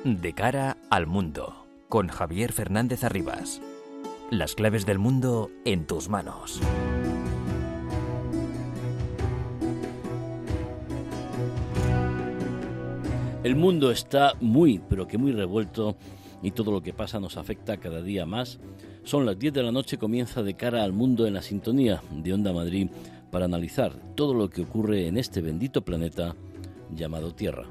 De cara al mundo, con Javier Fernández Arribas. Las claves del mundo en tus manos. El mundo está muy, pero que muy revuelto y todo lo que pasa nos afecta cada día más. Son las 10 de la noche, comienza De cara al mundo en la sintonía de Onda Madrid para analizar todo lo que ocurre en este bendito planeta llamado Tierra.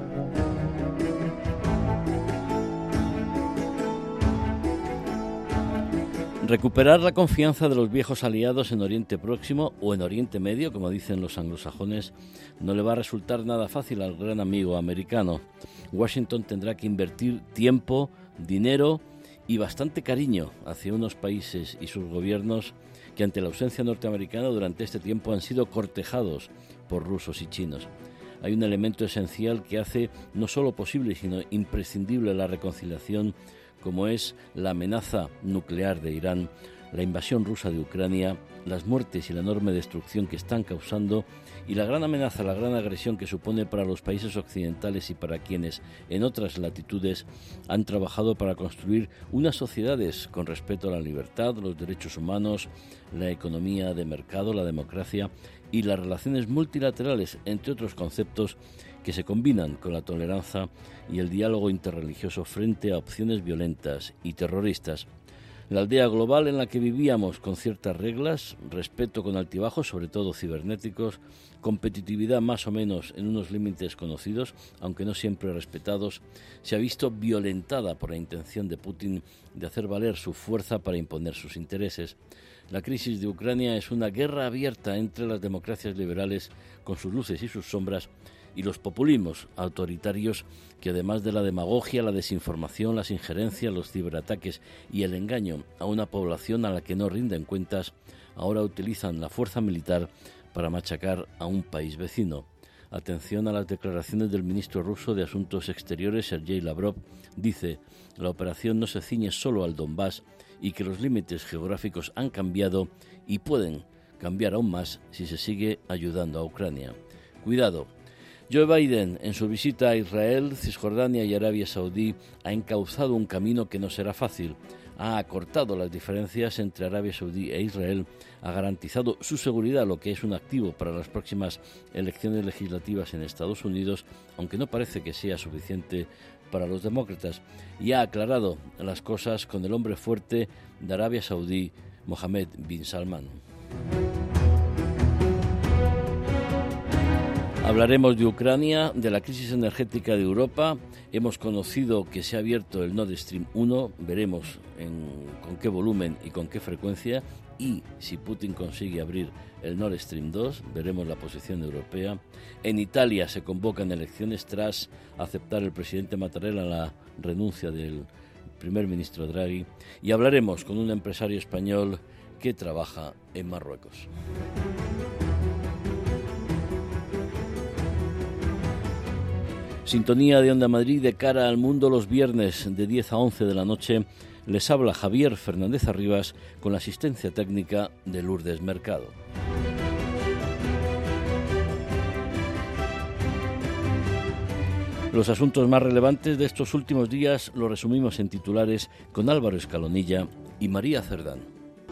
Recuperar la confianza de los viejos aliados en Oriente Próximo o en Oriente Medio, como dicen los anglosajones, no le va a resultar nada fácil al gran amigo americano. Washington tendrá que invertir tiempo, dinero y bastante cariño hacia unos países y sus gobiernos que ante la ausencia norteamericana durante este tiempo han sido cortejados por rusos y chinos. Hay un elemento esencial que hace no solo posible, sino imprescindible la reconciliación, como es la amenaza nuclear de Irán, la invasión rusa de Ucrania, las muertes y la enorme destrucción que están causando y la gran amenaza, la gran agresión que supone para los países occidentales y para quienes en otras latitudes han trabajado para construir unas sociedades con respeto a la libertad, los derechos humanos, la economía de mercado, la democracia y las relaciones multilaterales, entre otros conceptos que se combinan con la tolerancia y el diálogo interreligioso frente a opciones violentas y terroristas. La aldea global en la que vivíamos con ciertas reglas, respeto con altibajos, sobre todo cibernéticos, competitividad más o menos en unos límites conocidos, aunque no siempre respetados, se ha visto violentada por la intención de Putin de hacer valer su fuerza para imponer sus intereses. La crisis de Ucrania es una guerra abierta entre las democracias liberales, con sus luces y sus sombras, y los populismos autoritarios que, además de la demagogia, la desinformación, las injerencias, los ciberataques y el engaño a una población a la que no rinden cuentas, ahora utilizan la fuerza militar para machacar a un país vecino. Atención a las declaraciones del ministro ruso de Asuntos Exteriores, Sergei Lavrov. Dice: la operación no se ciñe solo al Donbass y que los límites geográficos han cambiado y pueden cambiar aún más si se sigue ayudando a Ucrania. Cuidado. Joe Biden, en su visita a Israel, Cisjordania y Arabia Saudí, ha encauzado un camino que no será fácil. Ha acortado las diferencias entre Arabia Saudí e Israel, ha garantizado su seguridad, lo que es un activo para las próximas elecciones legislativas en Estados Unidos, aunque no parece que sea suficiente para los demócratas, y ha aclarado las cosas con el hombre fuerte de Arabia Saudí, Mohammed bin Salman. Hablaremos de Ucrania, de la crisis energética de Europa. Hemos conocido que se ha abierto el Nord Stream 1. Veremos con qué volumen y con qué frecuencia. Y si Putin consigue abrir el Nord Stream 2, veremos la posición europea. En Italia se convocan elecciones tras aceptar el presidente Mattarella la renuncia del primer ministro Draghi. Y hablaremos con un empresario español que trabaja en Marruecos. Sintonía de Onda Madrid de cara al mundo los viernes de 10 a 11 de la noche. Les habla Javier Fernández Arribas con la asistencia técnica de Lourdes Mercado. Los asuntos más relevantes de estos últimos días los resumimos en titulares con Álvaro Escalonilla y María Cerdán.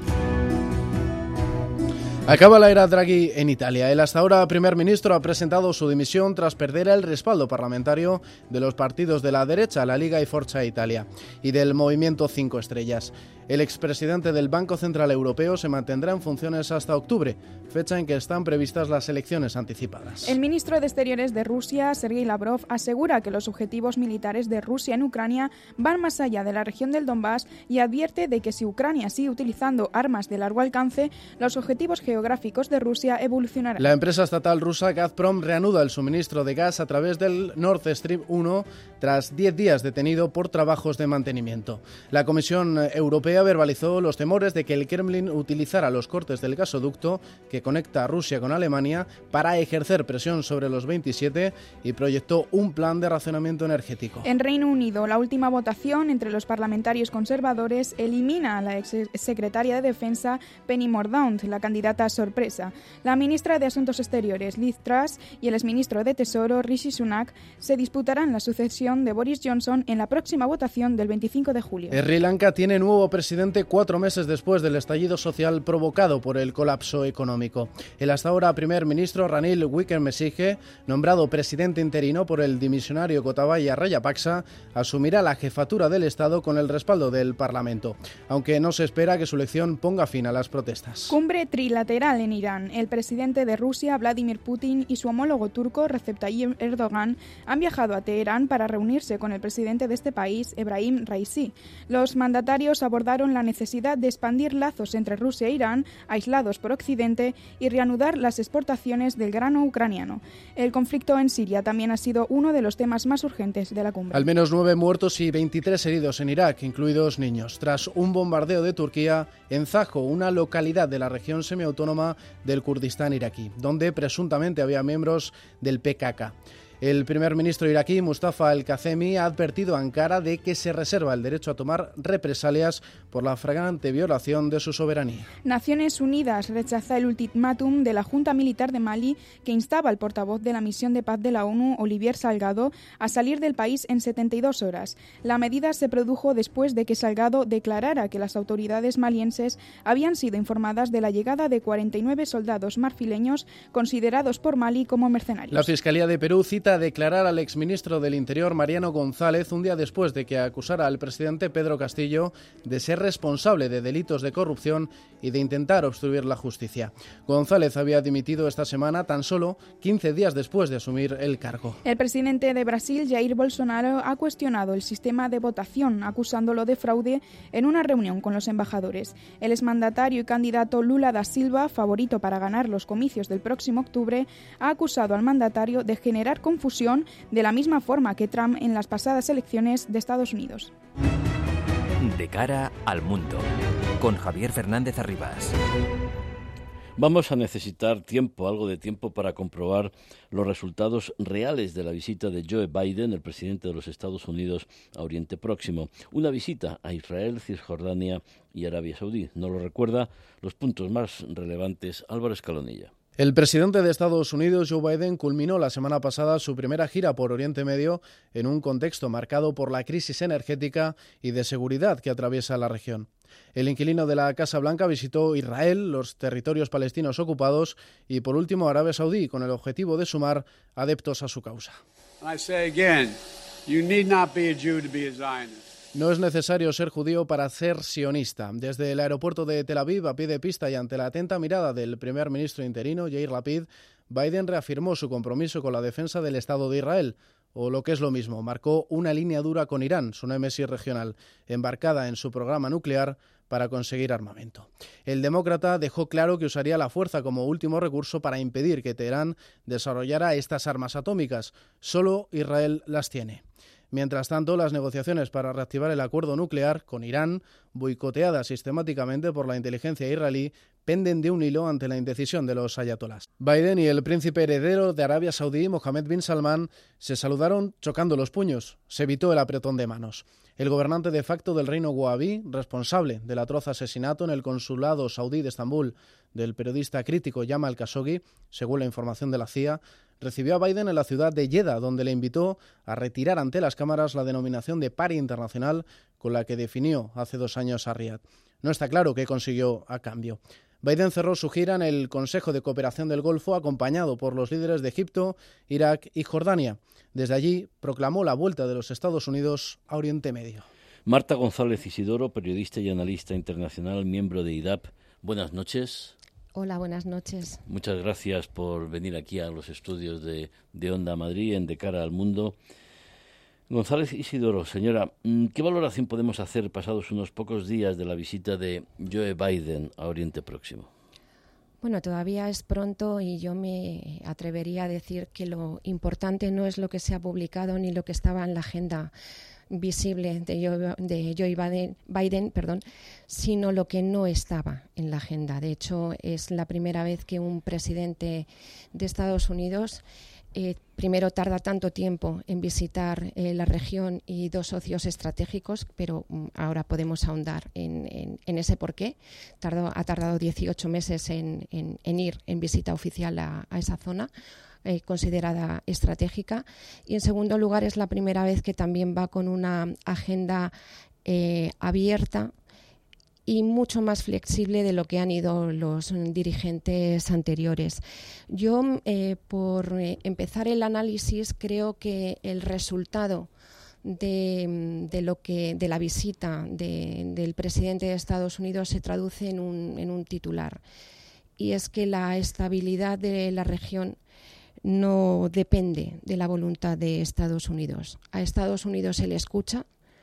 Acaba la era Draghi en Italia. El hasta ahora primer ministro ha presentado su dimisión tras perder el respaldo parlamentario de los partidos de la derecha, la Liga y Forza Italia, y del Movimiento 5 Estrellas. El expresidente del Banco Central Europeo se mantendrá en funciones hasta octubre, fecha en que están previstas las elecciones anticipadas. El ministro de Exteriores de Rusia, Sergei Lavrov, asegura que los objetivos militares de Rusia en Ucrania van más allá de la región del Donbass y advierte de que si Ucrania sigue utilizando armas de largo alcance, los objetivos geográficos de Rusia evolucionarán. La empresa estatal rusa Gazprom reanuda el suministro de gas a través del Nord Stream 1 tras 10 días detenido por trabajos de mantenimiento. La Comisión Europea verbalizó los temores de que el Kremlin utilizara los cortes del gasoducto que conecta a Rusia con Alemania para ejercer presión sobre los 27 y proyectó un plan de racionamiento energético. En Reino Unido, la última votación entre los parlamentarios conservadores elimina a la exsecretaria de Defensa Penny Mordaunt, la candidata sorpresa. La ministra de Asuntos Exteriores Liz Truss y el exministro de Tesoro Rishi Sunak se disputarán la sucesión reelección de Boris Johnson en la próxima votación del 25 de julio. Sri Lanka tiene nuevo presidente 4 meses después del estallido social provocado por el colapso económico. El hasta ahora primer ministro Ranil Wickremesinghe, nombrado presidente interino por el dimisionario Gotabaya Rajapaksa, asumirá la jefatura del Estado con el respaldo del Parlamento, aunque no se espera que su elección ponga fin a las protestas. Cumbre trilateral en Irán. El presidente de Rusia, Vladimir Putin, y su homólogo turco, Recep Tayyip Erdogan, han viajado a Teherán para reunirse con el presidente de este país, Ebrahim Raisi. Los mandatarios abordaron la necesidad de expandir lazos entre Rusia e Irán, aislados por Occidente, y reanudar las exportaciones del grano ucraniano. El conflicto en Siria también ha sido uno de los temas más urgentes de la cumbre. Al menos 9 muertos y 23 heridos en Irak, incluidos niños, tras un bombardeo de Turquía en Zajo, una localidad de la región semiautónoma del Kurdistán iraquí, donde presuntamente había miembros del PKK. El primer ministro iraquí, Mustafa al-Kazemi, ha advertido a Ankara de que se reserva el derecho a tomar represalias por la flagrante violación de su soberanía. Naciones Unidas rechaza el ultimátum de la Junta Militar de Mali que instaba al portavoz de la misión de paz de la ONU, Olivier Salgado, a salir del país en 72 horas. La medida se produjo después de que Salgado declarara que las autoridades malienses habían sido informadas de la llegada de 49 soldados marfileños considerados por Mali como mercenarios. La Fiscalía de Perú cita a declarar al exministro del Interior, Mariano González, un día después de que acusara al presidente Pedro Castillo de ser responsable de delitos de corrupción y de intentar obstruir la justicia. González había dimitido esta semana tan solo 15 días después de asumir el cargo. El presidente de Brasil, Jair Bolsonaro, ha cuestionado el sistema de votación, acusándolo de fraude en una reunión con los embajadores. El exmandatario y candidato Lula da Silva, favorito para ganar los comicios del próximo octubre, ha acusado al mandatario de generar confusión de la misma forma que Trump en las pasadas elecciones de Estados Unidos. De cara al mundo, con Javier Fernández Arribas. Vamos a necesitar algo de tiempo para comprobar los resultados reales de la visita de Joe Biden, el presidente de los Estados Unidos, a Oriente Próximo. Una visita a Israel, Cisjordania y Arabia Saudí. Nos lo recuerda los puntos más relevantes Álvaro Escalonilla. El presidente de Estados Unidos, Joe Biden, culminó la semana pasada su primera gira por Oriente Medio en un contexto marcado por la crisis energética y de seguridad que atraviesa la región. El inquilino de la Casa Blanca visitó Israel, los territorios palestinos ocupados y, por último, Arabia Saudí, con el objetivo de sumar adeptos a su causa. No es necesario ser judío para ser sionista. Desde el aeropuerto de Tel Aviv, a pie de pista y ante la atenta mirada del primer ministro interino, Yair Lapid, Biden reafirmó su compromiso con la defensa del Estado de Israel, o lo que es lo mismo, marcó una línea dura con Irán, su némesis regional, embarcada en su programa nuclear para conseguir armamento. El demócrata dejó claro que usaría la fuerza como último recurso para impedir que Teherán desarrollara estas armas atómicas. Solo Israel las tiene. Mientras tanto, las negociaciones para reactivar el acuerdo nuclear con Irán, boicoteadas sistemáticamente por la inteligencia israelí, penden de un hilo ante la indecisión de los ayatolás. Biden y el príncipe heredero de Arabia Saudí, Mohammed bin Salman, se saludaron chocando los puños. Se evitó el apretón de manos. El gobernante de facto del reino wahhabí, responsable del atroz asesinato en el consulado saudí de Estambul del periodista crítico Jamal Khashoggi, según la información de la CIA, recibió a Biden en la ciudad de Jeddah, donde le invitó a retirar ante las cámaras la denominación de paria internacional con la que definió hace 2 años a Riad. No está claro qué consiguió a cambio. Biden cerró su gira en el Consejo de Cooperación del Golfo, acompañado por los líderes de Egipto, Irak y Jordania. Desde allí proclamó la vuelta de los Estados Unidos a Oriente Medio. Marta González Isidoro, periodista y analista internacional, miembro de IDAP. Buenas noches. Hola, buenas noches. Muchas gracias por venir aquí a los estudios de Onda Madrid en De Cara al Mundo. González Isidoro, señora, ¿qué valoración podemos hacer pasados unos pocos días de la visita de Joe Biden a Oriente Próximo? Bueno, todavía es pronto y yo me atrevería a decir que lo importante no es lo que se ha publicado ni lo que estaba en la agenda visible de Joe Biden, sino lo que no estaba en la agenda. De hecho, es la primera vez que un presidente de Estados Unidos primero tarda tanto tiempo en visitar la región y 2 socios estratégicos, pero ahora podemos ahondar en ese porqué. Ha tardado 18 meses en ir en visita oficial a esa zona. considerada estratégica. Y en segundo lugar, es la primera vez que también va con una agenda abierta y mucho más flexible de lo que han ido los dirigentes anteriores. Yo, por empezar el análisis, creo que el resultado de la visita del presidente de Estados Unidos se traduce en un titular, y es que la estabilidad de la región no depende de la voluntad de Estados Unidos. A Estados Unidos se le escucha,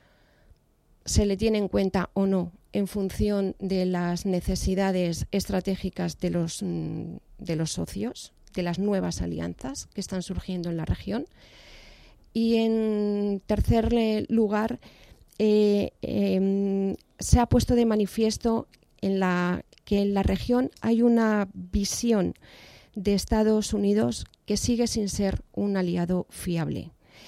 se le tiene en cuenta o no en función de las necesidades estratégicas de los socios, de las nuevas alianzas que están surgiendo en la región. Y en tercer lugar, se ha puesto de manifiesto que en la región hay una visión de Estados Unidos que sigue sin ser un aliado fiable.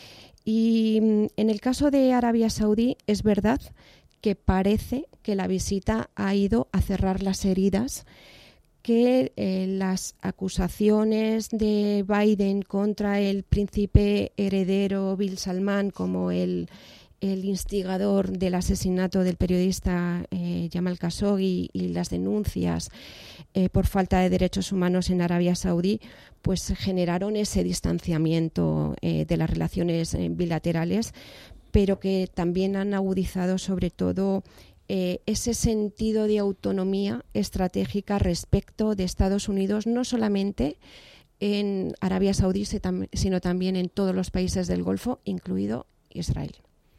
Y en el caso de Arabia Saudí es verdad que parece que la visita ha ido a cerrar las heridas que las acusaciones de Biden contra el príncipe heredero Bin Salman como el instigador del asesinato del periodista Jamal Khashoggi y las denuncias por falta de derechos humanos en Arabia Saudí, pues generaron ese distanciamiento de las relaciones bilaterales, pero que también han agudizado sobre todo ese sentido de autonomía estratégica respecto de Estados Unidos, no solamente en Arabia Saudí, sino también en todos los países del Golfo, incluido Israel.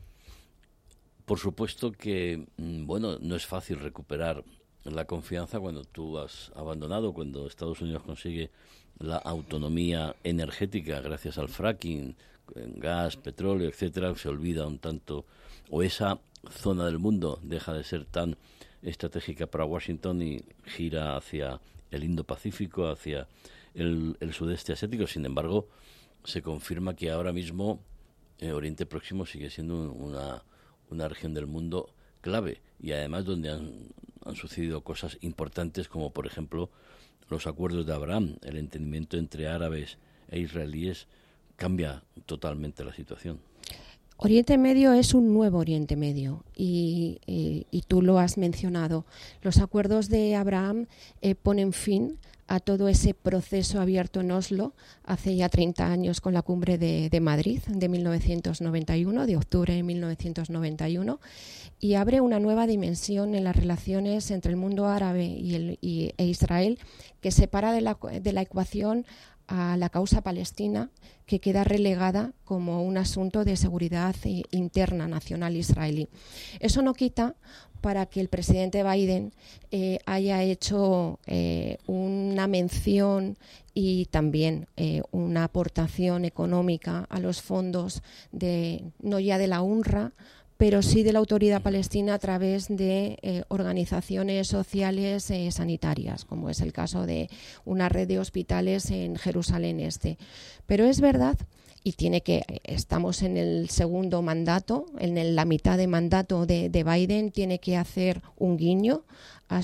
Por supuesto que, no es fácil recuperar la confianza cuando tú has abandonado, cuando Estados Unidos consigue la autonomía energética gracias al fracking, gas, petróleo, etcétera, se olvida un tanto, o esa zona del mundo deja de ser tan estratégica para Washington y gira hacia el Indo-Pacífico, hacia el sudeste asiático. Sin embargo, se confirma que ahora mismo Oriente Próximo sigue siendo una región del mundo clave, y además donde han sucedido cosas importantes, como por ejemplo los acuerdos de Abraham. El entendimiento entre árabes e israelíes cambia totalmente la situación. Oriente Medio es un nuevo Oriente Medio y tú lo has mencionado. Los acuerdos de Abraham ponen fin a todo ese proceso abierto en Oslo hace ya 30 años con la cumbre de Madrid de 1991, de octubre de 1991, y abre una nueva dimensión en las relaciones entre el mundo árabe e Israel, que separa de la ecuación a la causa palestina, que queda relegada como un asunto de seguridad interna nacional israelí. Eso no quita para que el presidente Biden haya hecho una mención y también una aportación económica a los fondos no ya de la UNRWA, pero sí de la Autoridad Palestina a través de organizaciones sociales sanitarias, como es el caso de una red de hospitales en Jerusalén Este. Pero es verdad, y estamos en el segundo mandato, en la mitad de mandato de Biden, tiene que hacer un guiño a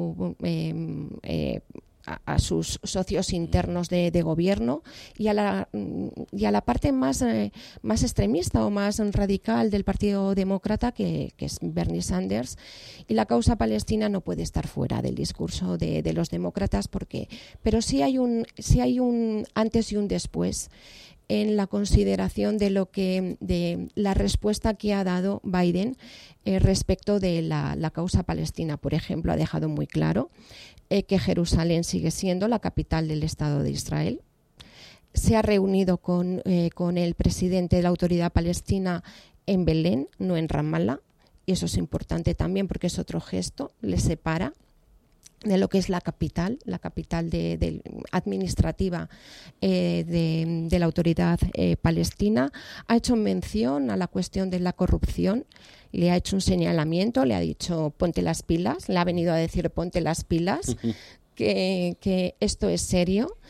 sus socios internos de gobierno y a la parte más extremista o más radical del Partido Demócrata, que es Bernie Sanders, y la causa palestina no puede estar fuera del discurso de los demócratas, pero sí hay un antes y un después en la consideración de la respuesta que ha dado Biden respecto de la causa palestina. Por ejemplo, ha dejado muy claro que Jerusalén sigue siendo la capital del Estado de Israel. Se ha reunido con el presidente de la Autoridad Palestina en Belén, no en Ramallah, y eso es importante también porque es otro gesto, le separa de lo que es la capital administrativa de la Autoridad Palestina. Ha hecho mención a la cuestión de la corrupción, le ha hecho un señalamiento, le ha dicho ponte las pilas, le ha venido a decir ponte las pilas, que esto es serio.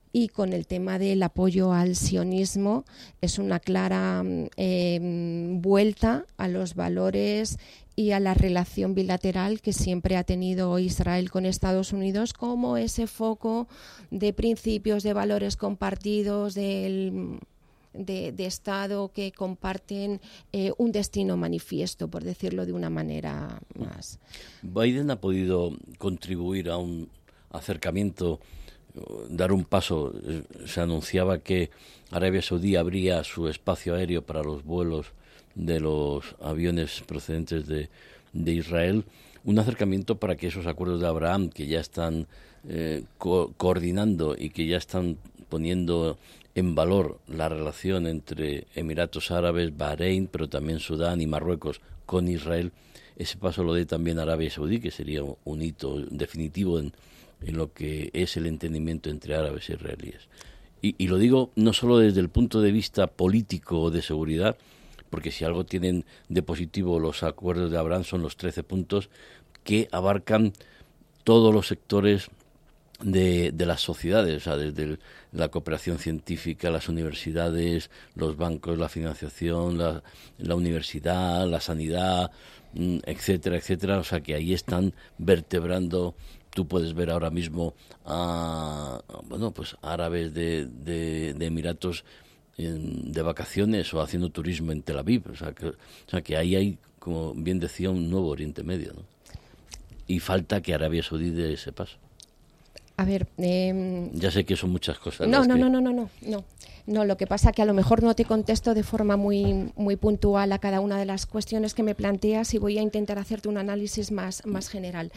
y con el tema del apoyo al sionismo es una clara vuelta a los valores y a la relación bilateral que siempre ha tenido Israel con Estados Unidos como ese foco de principios, de valores compartidos, de Estado que comparten un destino manifiesto, por decirlo de una manera más. Biden ha podido contribuir a un acercamiento, dar un paso. Se anunciaba que Arabia Saudí abría su espacio aéreo para los vuelos de los aviones procedentes de Israel, un acercamiento para que esos acuerdos de Abraham que ya están coordinando y que ya están poniendo en valor la relación entre Emiratos Árabes, Bahrein, pero también Sudán y Marruecos con Israel, ese paso lo dé también Arabia Saudí, que sería un hito definitivo en lo que es el entendimiento entre árabes e israelíes. Y lo digo no solo desde el punto de vista político o de seguridad, porque si algo tienen de positivo los acuerdos de Abraham son los 13 puntos que abarcan todos los sectores de las sociedades, o sea, desde la cooperación científica, las universidades, los bancos, la financiación, la universidad, la sanidad, etcétera, etcétera. O sea, que ahí están vertebrando. Tú puedes ver ahora mismo a árabes de Emiratos de vacaciones o haciendo turismo en Tel Aviv. O sea que ahí hay, como bien decía, un nuevo Oriente Medio, ¿no? Y falta que Arabia Saudí dé ese paso. A ver, ya sé que son muchas cosas. No, lo que pasa que a lo mejor no te contesto de forma muy puntual a cada una de las cuestiones que me planteas y voy a intentar hacerte un análisis más general.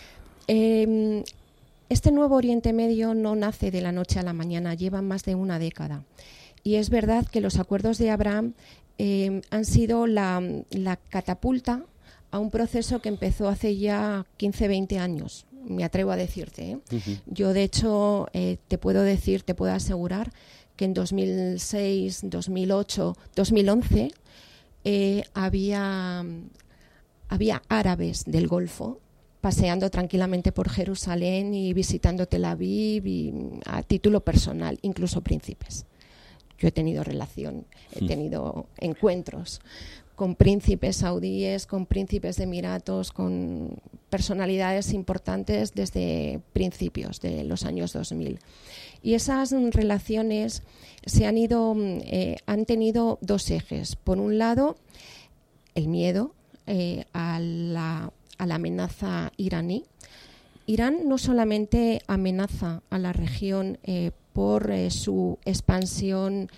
Este nuevo Oriente Medio no nace de la noche a la mañana, lleva más de una década. Y es verdad que los acuerdos de Abraham han sido la catapulta a un proceso que empezó hace ya 15, 20 años. Me atrevo a decirte, ¿eh? Uh-huh. Yo, de hecho, te puedo asegurar que en 2006, 2008, 2011 había árabes del Golfo paseando tranquilamente por Jerusalén y visitando Tel Aviv y, a título personal, incluso príncipes. Yo he tenido relación, he tenido encuentros con príncipes saudíes, con príncipes de Emiratos, con personalidades importantes desde principios de los años 2000. Y esas relaciones han tenido dos ejes. Por un lado, el miedo a la amenaza iraní. Irán no solamente amenaza a la región por su expansión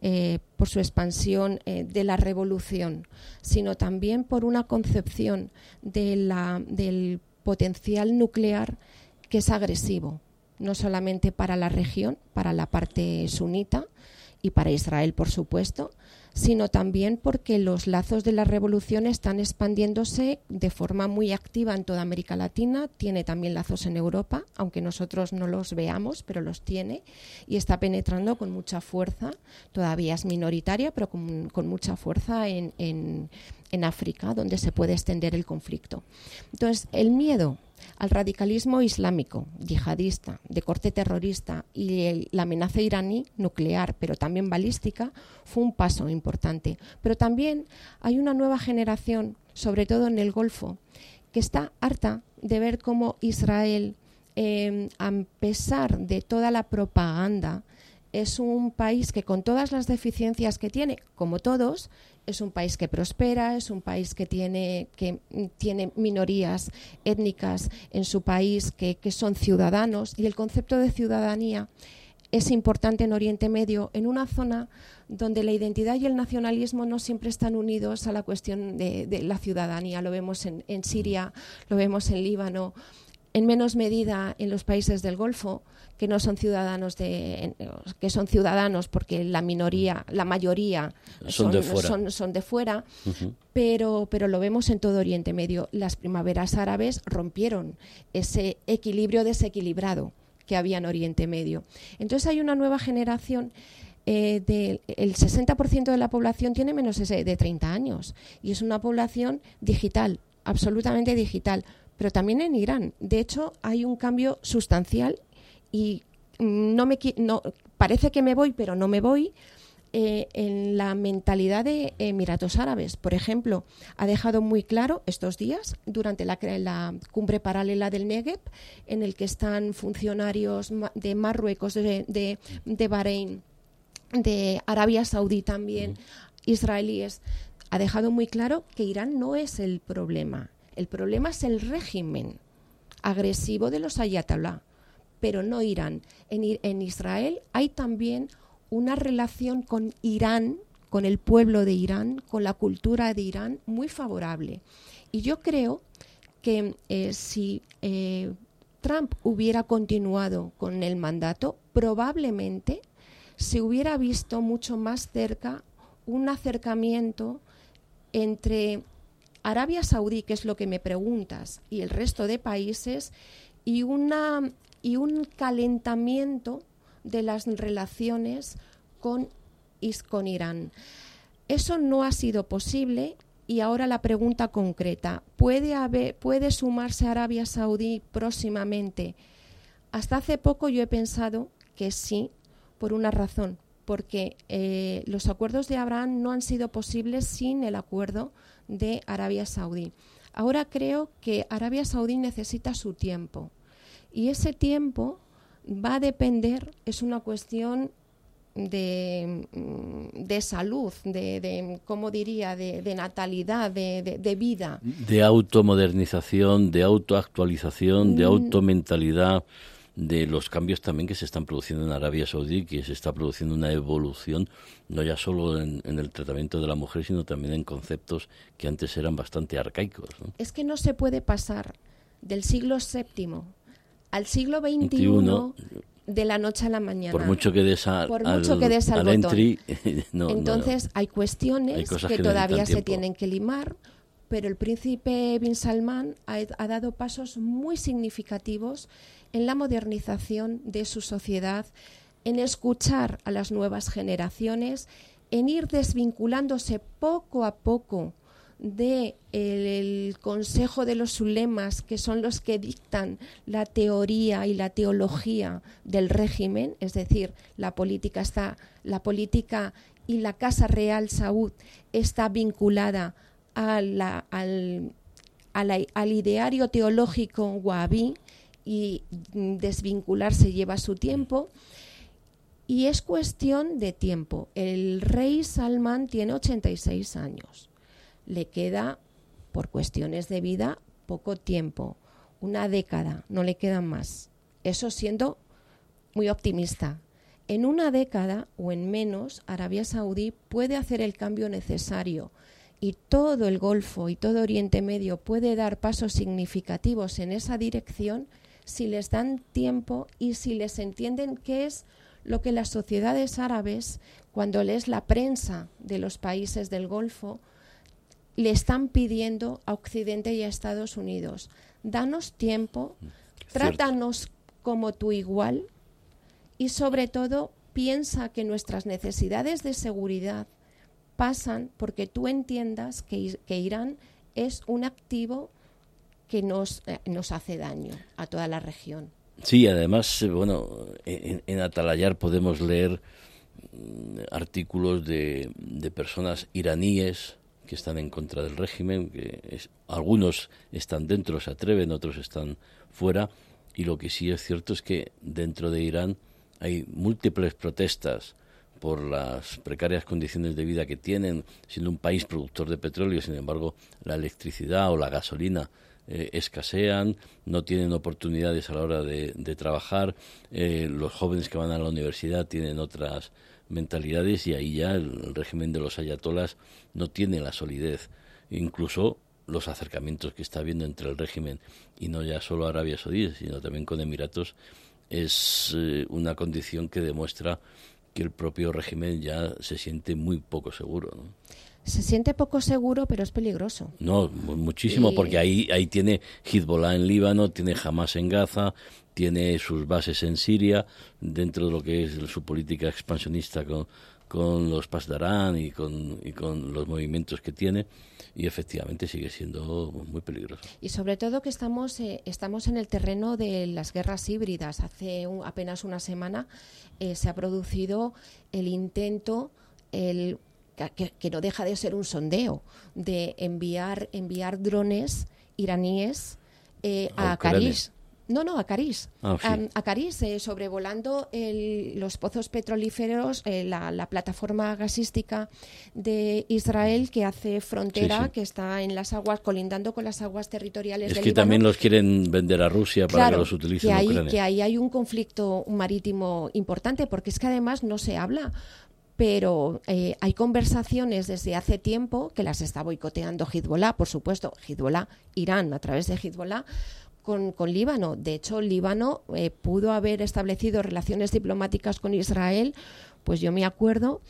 de la revolución, sino también por una concepción del potencial nuclear que es agresivo, no solamente para la región, para la parte sunita y para Israel, por supuesto, sino también porque los lazos de la revolución están expandiéndose de forma muy activa en toda América Latina. Tiene también lazos en Europa, aunque nosotros no los veamos, pero los tiene, y está penetrando con mucha fuerza. Todavía es minoritaria, pero con mucha fuerza en África, donde se puede extender el conflicto. Entonces, el miedo al radicalismo islámico, yihadista, de corte terrorista, y la amenaza iraní nuclear, pero también balística, fue un paso importante. Pero también hay una nueva generación, sobre todo en el Golfo, que está harta de ver cómo Israel, a pesar de toda la propaganda, es un país que, con todas las deficiencias que tiene, como todos, es un país que prospera, es un país que tiene minorías étnicas en su país que son ciudadanos, y el concepto de ciudadanía es importante en Oriente Medio, en una zona donde la identidad y el nacionalismo no siempre están unidos a la cuestión de la ciudadanía. Lo vemos en Siria, lo vemos en Líbano, en menos medida en los países del Golfo, que no son ciudadanos que son ciudadanos porque la mayoría son de fuera, uh-huh. pero lo vemos en todo Oriente Medio. Las primaveras árabes rompieron ese equilibrio desequilibrado que había en Oriente Medio. Entonces hay una nueva generación. El 60% de la población tiene menos de 30 años y es una población digital, absolutamente digital, pero también en Irán. De hecho, hay un cambio sustancial y parece que me voy, pero no me voy. En la mentalidad de Emiratos Árabes, por ejemplo, ha dejado muy claro estos días, durante la cumbre paralela del Negev, en el que están funcionarios de Marruecos, de Bahrein, de Arabia Saudí también, israelíes, ha dejado muy claro que Irán no es el problema es el régimen agresivo de los ayatolá, pero no Irán. En Israel hay también una relación con Irán, con el pueblo de Irán, con la cultura de Irán, muy favorable. Y yo creo que si Trump hubiera continuado con el mandato, probablemente se hubiera visto mucho más cerca un acercamiento entre Arabia Saudí, que es lo que me preguntas, y el resto de países, y un calentamiento de las relaciones con Irán. Eso no ha sido posible y ahora la pregunta concreta, ¿puede sumarse Arabia Saudí próximamente? Hasta hace poco yo he pensado que sí, por una razón, porque los acuerdos de Abraham no han sido posibles sin el acuerdo de Arabia Saudí. Ahora creo que Arabia Saudí necesita su tiempo y ese tiempo va a depender, es una cuestión de salud, ¿cómo diría?, de natalidad, de vida. De automodernización, de autoactualización, de automentalidad, de los cambios también que se están produciendo en Arabia Saudí, que se está produciendo una evolución, no ya solo en el tratamiento de la mujer, sino también en conceptos que antes eran bastante arcaicos, ¿no? Es que no se puede pasar del siglo VII al siglo XXI de la noche a la mañana. Por mucho que des al botón. Entry, Entonces hay cuestiones que todavía se tienen que limar, pero el príncipe Bin Salman ha dado pasos muy significativos en la modernización de su sociedad, en escuchar a las nuevas generaciones, en ir desvinculándose poco a poco del Consejo de los Ulemas, que son los que dictan la teoría y la teología del régimen, es decir, la política y la Casa Real Saud está vinculada al ideario teológico wahhabí, y desvincularse lleva su tiempo. Y es cuestión de tiempo. El rey Salman tiene 86 años. Le queda, por cuestiones de vida, poco tiempo. Una década, no le quedan más. Eso siendo muy optimista. En una década o en menos, Arabia Saudí puede hacer el cambio necesario y todo el Golfo y todo Oriente Medio puede dar pasos significativos en esa dirección si les dan tiempo y si les entienden qué es lo que las sociedades árabes, cuando lees la prensa de los países del Golfo, le están pidiendo a Occidente y a Estados Unidos. Danos tiempo, trátanos como tu igual y sobre todo piensa que nuestras necesidades de seguridad pasan porque tú entiendas que Irán es un activo que nos hace daño a toda la región. Sí, además, en Atalayar podemos leer artículos de personas iraníes que están en contra del régimen, algunos están dentro, se atreven, otros están fuera, y lo que sí es cierto es que dentro de Irán hay múltiples protestas por las precarias condiciones de vida que tienen, siendo un país productor de petróleo. Sin embargo, la electricidad o la gasolina escasean, no tienen oportunidades a la hora de trabajar, los jóvenes que van a la universidad tienen otras mentalidades y ahí ya el régimen de los ayatolás no tiene la solidez. Incluso los acercamientos que está habiendo entre el régimen y no ya solo Arabia Saudí, sino también con Emiratos, es una condición que demuestra que el propio régimen ya se siente muy poco seguro, ¿no? Se siente poco seguro, pero es peligroso. No, muchísimo, porque ahí tiene Hezbollah en Líbano, tiene Hamas en Gaza, tiene sus bases en Siria, dentro de lo que es su política expansionista con los Pasdarán y con los movimientos que tiene, y efectivamente sigue siendo muy peligroso. Y sobre todo que estamos en el terreno de las guerras híbridas. Hace apenas una semana se ha producido el intento, que no deja de ser un sondeo, de enviar drones iraníes a Karish. A Karish. Sí. A Karish, sobrevolando los pozos petrolíferos, la plataforma gasística de Israel que hace frontera, sí. que está en las aguas, colindando con las aguas territoriales del que Líbano. También los quieren vender a Rusia para que los utilicen en Ucrania. Que ahí hay un conflicto marítimo importante, porque es que además no se habla. Pero hay conversaciones desde hace tiempo que las está boicoteando Hezbollah, por supuesto, Irán a través de Hezbollah, con Líbano. De hecho, Líbano pudo haber establecido relaciones diplomáticas con Israel, pues yo me acuerdo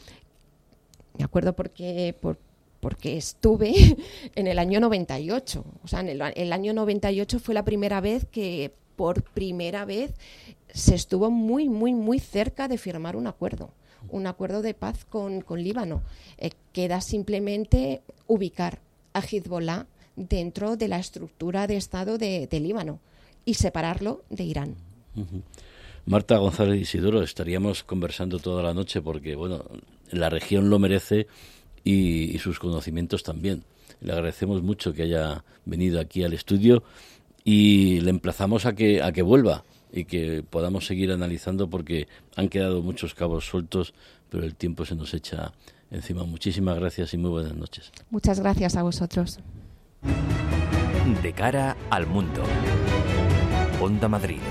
porque estuve en el año 98. O sea, en el año 98 fue la primera vez que por primera vez se estuvo muy, muy, muy cerca de firmar un acuerdo de paz con Líbano. Queda simplemente ubicar a Hezbollah dentro de la estructura de Estado de Líbano y separarlo de Irán. Uh-huh. Marta González Isidoro, estaríamos conversando toda la noche porque, bueno, la región lo merece y sus conocimientos también. Le agradecemos mucho que haya venido aquí al estudio y le emplazamos a que vuelva y que podamos seguir analizando, porque han quedado muchos cabos sueltos, pero el tiempo se nos echa encima. Muchísimas gracias y muy buenas noches. Muchas gracias a vosotros. De cara al mundo. Onda Madrid.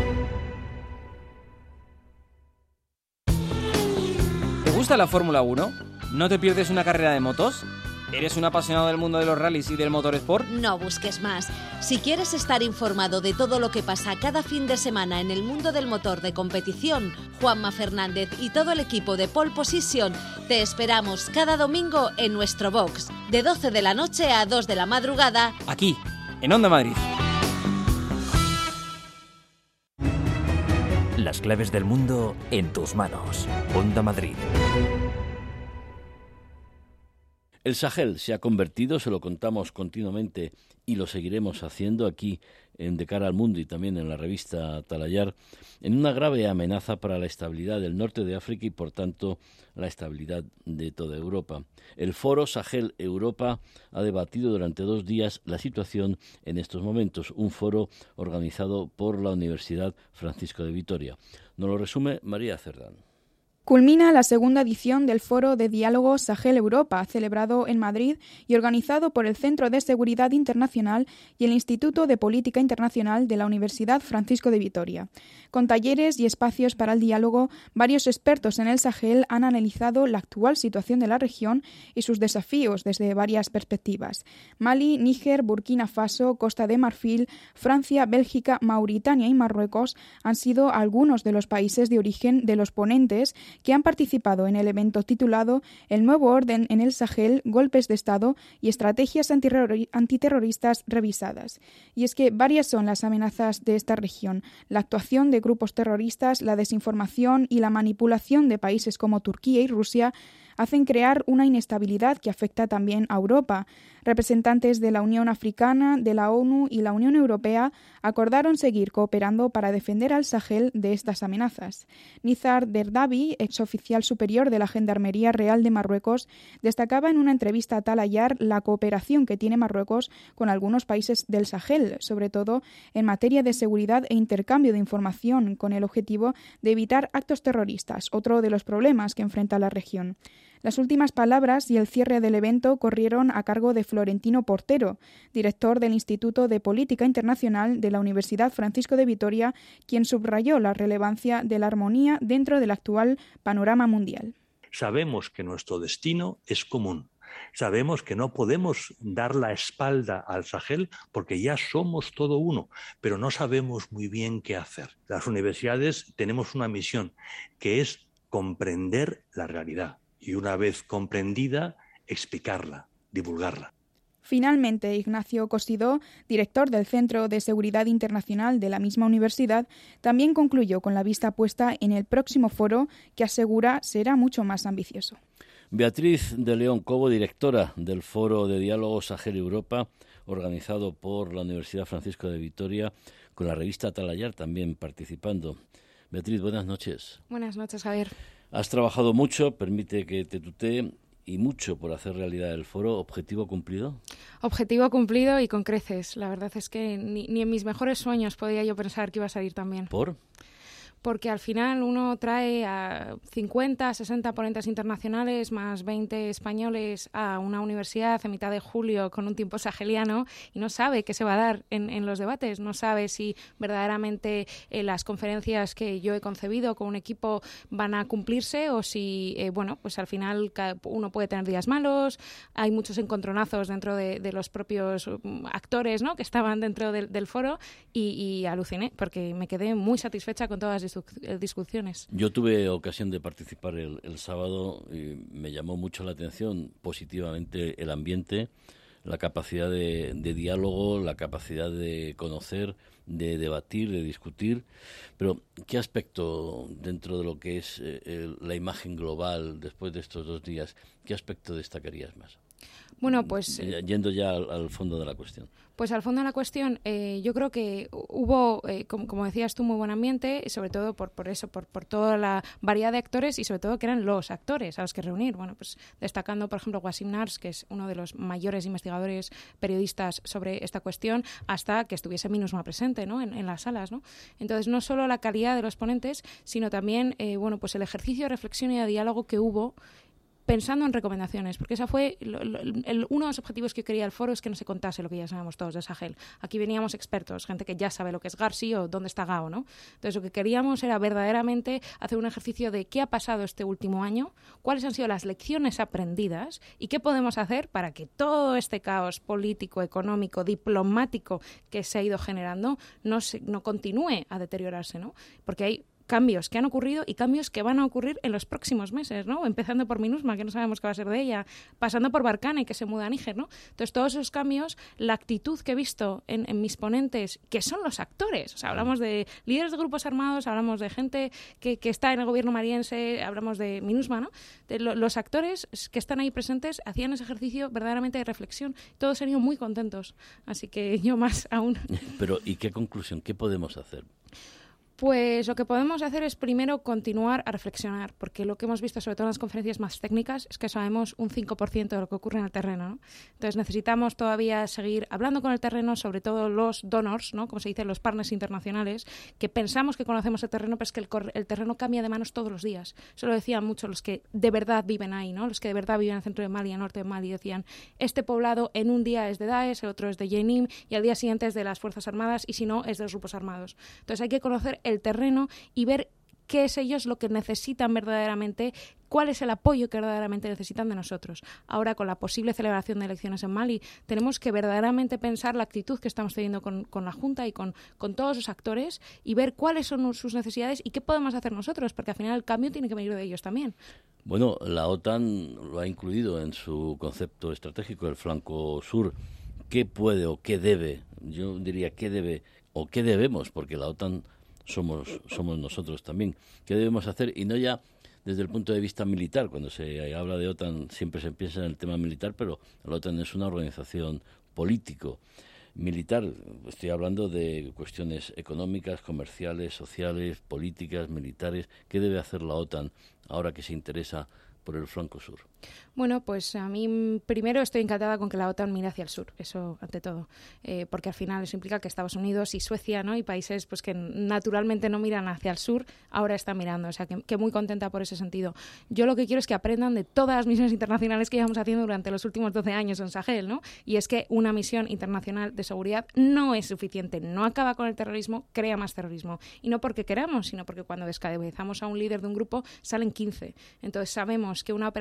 ¿Te gusta la Fórmula 1? ¿No te pierdes una carrera de motos? ¿Eres un apasionado del mundo de los rallies y del motorsport? No busques más. Si quieres estar informado de todo lo que pasa cada fin de semana en el mundo del motor de competición, Juanma Fernández y todo el equipo de Pole Position te esperamos cada domingo en nuestro box, de 12 de la noche a 2 de la madrugada, aquí, en Onda Madrid. Las claves del mundo en tus manos. Onda Madrid. El Sahel se ha convertido, se lo contamos continuamente y lo seguiremos haciendo aquí en De cara al mundo y también en la revista Atalayar, en una grave amenaza para la estabilidad del norte de África y, por tanto, la estabilidad de toda Europa. El Foro Sahel-Europa ha debatido durante 2 días la situación en estos momentos, un foro organizado por la Universidad Francisco de Vitoria. Nos lo resume María Cerdán. Culmina la segunda edición del Foro de Diálogo Sahel-Europa, celebrado en Madrid y organizado por el Centro de Seguridad Internacional y el Instituto de Política Internacional de la Universidad Francisco de Vitoria. Con talleres y espacios para el diálogo, varios expertos en el Sahel han analizado la actual situación de la región y sus desafíos desde varias perspectivas. Mali, Níger, Burkina Faso, Costa de Marfil, Francia, Bélgica, Mauritania y Marruecos han sido algunos de los países de origen de los ponentes que han participado en el evento titulado El nuevo orden en el Sahel, golpes de Estado y estrategias antiterroristas revisadas. Y es que varias son las amenazas de esta región: la actuación de grupos terroristas, la desinformación y la manipulación de países como Turquía y Rusia hacen crear una inestabilidad que afecta también a Europa. Representantes de la Unión Africana, de la ONU y la Unión Europea acordaron seguir cooperando para defender al Sahel de estas amenazas. Nizar Derdabi, exoficial superior de la Gendarmería Real de Marruecos, destacaba en una entrevista a Talayar la cooperación que tiene Marruecos con algunos países del Sahel, sobre todo en materia de seguridad e intercambio de información, con el objetivo de evitar actos terroristas, otro de los problemas que enfrenta la región. Las últimas palabras y el cierre del evento corrieron a cargo de Florentino Portero, director del Instituto de Política Internacional de la Universidad Francisco de Vitoria, quien subrayó la relevancia de la armonía dentro del actual panorama mundial. Sabemos que nuestro destino es común. Sabemos que no podemos dar la espalda al Sahel porque ya somos todo uno, pero no sabemos muy bien qué hacer. Las universidades tenemos una misión, que es comprender la realidad y, una vez comprendida, explicarla, divulgarla. Finalmente, Ignacio Cosidó, director del Centro de Seguridad Internacional de la misma universidad, también concluyó con la vista puesta en el próximo foro, que asegura será mucho más ambicioso. Beatriz de León Cobo, directora del Foro de Diálogo Sahel-Europa, organizado por la Universidad Francisco de Vitoria, con la revista Atalayar también participando. Beatriz, buenas noches. Buenas noches, Javier. Has trabajado mucho, permite que te tutee, y mucho por hacer realidad el foro. ¿Objetivo cumplido? Objetivo cumplido y con creces. La verdad es que ni en mis mejores sueños podía yo pensar que iba a salir tan bien. ¿Por? Porque al final uno trae a 50, 60 ponentes internacionales más 20 españoles a una universidad a mitad de julio con un tiempo saheliano y no sabe qué se va a dar en los debates, no sabe si verdaderamente las conferencias que yo he concebido con un equipo van a cumplirse o si, pues al final uno puede tener días malos, hay muchos encontronazos dentro de los propios actores, ¿no?, que estaban dentro del foro y aluciné porque me quedé muy satisfecha con todas las discusiones. Yo tuve ocasión de participar el sábado y me llamó mucho la atención positivamente el ambiente, la capacidad de diálogo, la capacidad de conocer, de debatir, de discutir. Pero, ¿qué aspecto dentro de lo que es la imagen global después de estos 2 días, qué aspecto destacarías más? Bueno, pues... Yendo ya al fondo de la cuestión. Pues al fondo de la cuestión, yo creo que hubo, como decías tú, muy buen ambiente, sobre todo por toda la variedad de actores y sobre todo que eran los actores a los que reunir. Bueno, pues destacando, por ejemplo, Wassim Nars, que es uno de los mayores investigadores periodistas sobre esta cuestión, hasta que estuviese MINUSMA presente, ¿no?, en las salas, ¿no? Entonces, no solo la calidad de los ponentes, sino también, pues el ejercicio de reflexión y de diálogo que hubo pensando en recomendaciones, porque esa fue uno de los objetivos que quería el foro, es que no se contase lo que ya sabemos todos de Sahel. Aquí veníamos expertos, gente que ya sabe lo que es Garci o dónde está Gao, ¿no? Entonces lo que queríamos era verdaderamente hacer un ejercicio de qué ha pasado este último año, cuáles han sido las lecciones aprendidas y qué podemos hacer para que todo este caos político, económico, diplomático que se ha ido generando no continúe a deteriorarse, ¿no? Porque hay cambios que han ocurrido y cambios que van a ocurrir en los próximos meses, ¿no? Empezando por MINUSMA, que no sabemos qué va a ser de ella, pasando por Barkhane, que se muda a Níger, ¿no? Entonces, todos esos cambios, la actitud que he visto en mis ponentes, que son los actores, o sea, hablamos de líderes de grupos armados, hablamos de gente que está en el gobierno maliense, hablamos de MINUSMA, ¿no? Los actores que están ahí presentes hacían ese ejercicio verdaderamente de reflexión. Todos han ido muy contentos, así que yo más aún. Pero, ¿y qué conclusión? ¿Qué podemos hacer? Pues lo que podemos hacer es primero continuar a reflexionar, porque lo que hemos visto, sobre todo en las conferencias más técnicas, es que sabemos un 5% de lo que ocurre en el terreno, ¿no? Entonces necesitamos todavía seguir hablando con el terreno, sobre todo los donors, ¿no?, como se dice, los partners internacionales, que pensamos que conocemos el terreno, pero es que el terreno cambia de manos todos los días. Eso lo decían mucho los que de verdad viven ahí, ¿no? Los que de verdad viven en el centro de Mali, en el norte de Mali, decían, este poblado en un día es de Daesh, el otro es de Jenim, y al día siguiente es de las Fuerzas Armadas, y si no, es de los grupos armados. Entonces hay que conocer el terreno y ver qué es ellos lo que necesitan verdaderamente, cuál es el apoyo que verdaderamente necesitan de nosotros. Ahora, con la posible celebración de elecciones en Mali, tenemos que verdaderamente pensar la actitud que estamos teniendo con la Junta y con todos los actores y ver cuáles son sus necesidades y qué podemos hacer nosotros, porque al final el cambio tiene que venir de ellos también. Bueno, la OTAN lo ha incluido en su concepto estratégico, el flanco sur. ¿Qué puede o qué debe? Yo diría qué debe o qué debemos, porque la OTAN somos nosotros también. ¿Qué debemos hacer? Y no ya desde el punto de vista militar. Cuando se habla de OTAN siempre se piensa en el tema militar, pero la OTAN es una organización político-militar. Estoy hablando de cuestiones económicas, comerciales, sociales, políticas, militares. ¿Qué debe hacer la OTAN ahora que se interesa por el flanco sur? Bueno, pues a mí primero estoy encantada con que la OTAN mire hacia el sur, eso ante todo, porque al final eso implica que Estados Unidos y Suecia, ¿no?, y países pues que naturalmente no miran hacia el sur, ahora están mirando, o sea que muy contenta por ese sentido. Yo lo que quiero es que aprendan de todas las misiones internacionales que llevamos haciendo durante los últimos 12 años en Sahel, ¿no? Y es que una misión internacional de seguridad no es suficiente, no acaba con el terrorismo, crea más terrorismo. Y no porque queramos, sino porque cuando descabezamos a un líder de un grupo salen 15. Entonces sabemos que una operación militar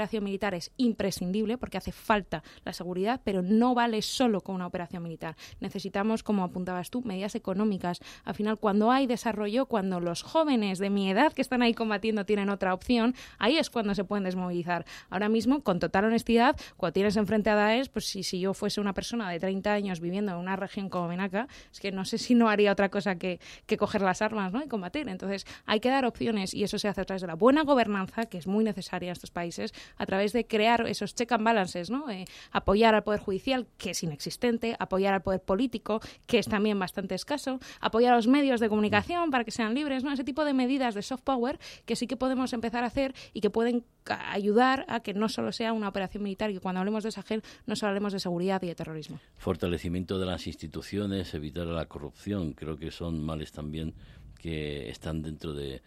militar es imprescindible porque hace falta la seguridad, pero no vale solo con una operación militar. Necesitamos, como apuntabas tú, medidas económicas. Al final, cuando hay desarrollo, cuando los jóvenes de mi edad que están ahí combatiendo tienen otra opción, ahí es cuando se pueden desmovilizar. Ahora mismo, con total honestidad, cuando tienes enfrente a Daesh, pues si yo fuese una persona de 30 años viviendo en una región como Menaca, es que no sé si no haría otra cosa que coger las armas, ¿no? Y combatir. Entonces, hay que dar opciones y eso se hace a través de la buena gobernanza, que es muy necesaria en estos países, a través de crear esos check and balances, ¿no? Apoyar al Poder Judicial, que es inexistente, apoyar al Poder Político, que es también bastante escaso, apoyar a los medios de comunicación para que sean libres, ¿no? Ese tipo de medidas de soft power que sí que podemos empezar a hacer y que pueden ayudar a que no solo sea una operación militar y que cuando hablemos de Sahel no solo hablemos de seguridad y de terrorismo. Fortalecimiento de las instituciones, evitar la corrupción, creo que son males también que están dentro de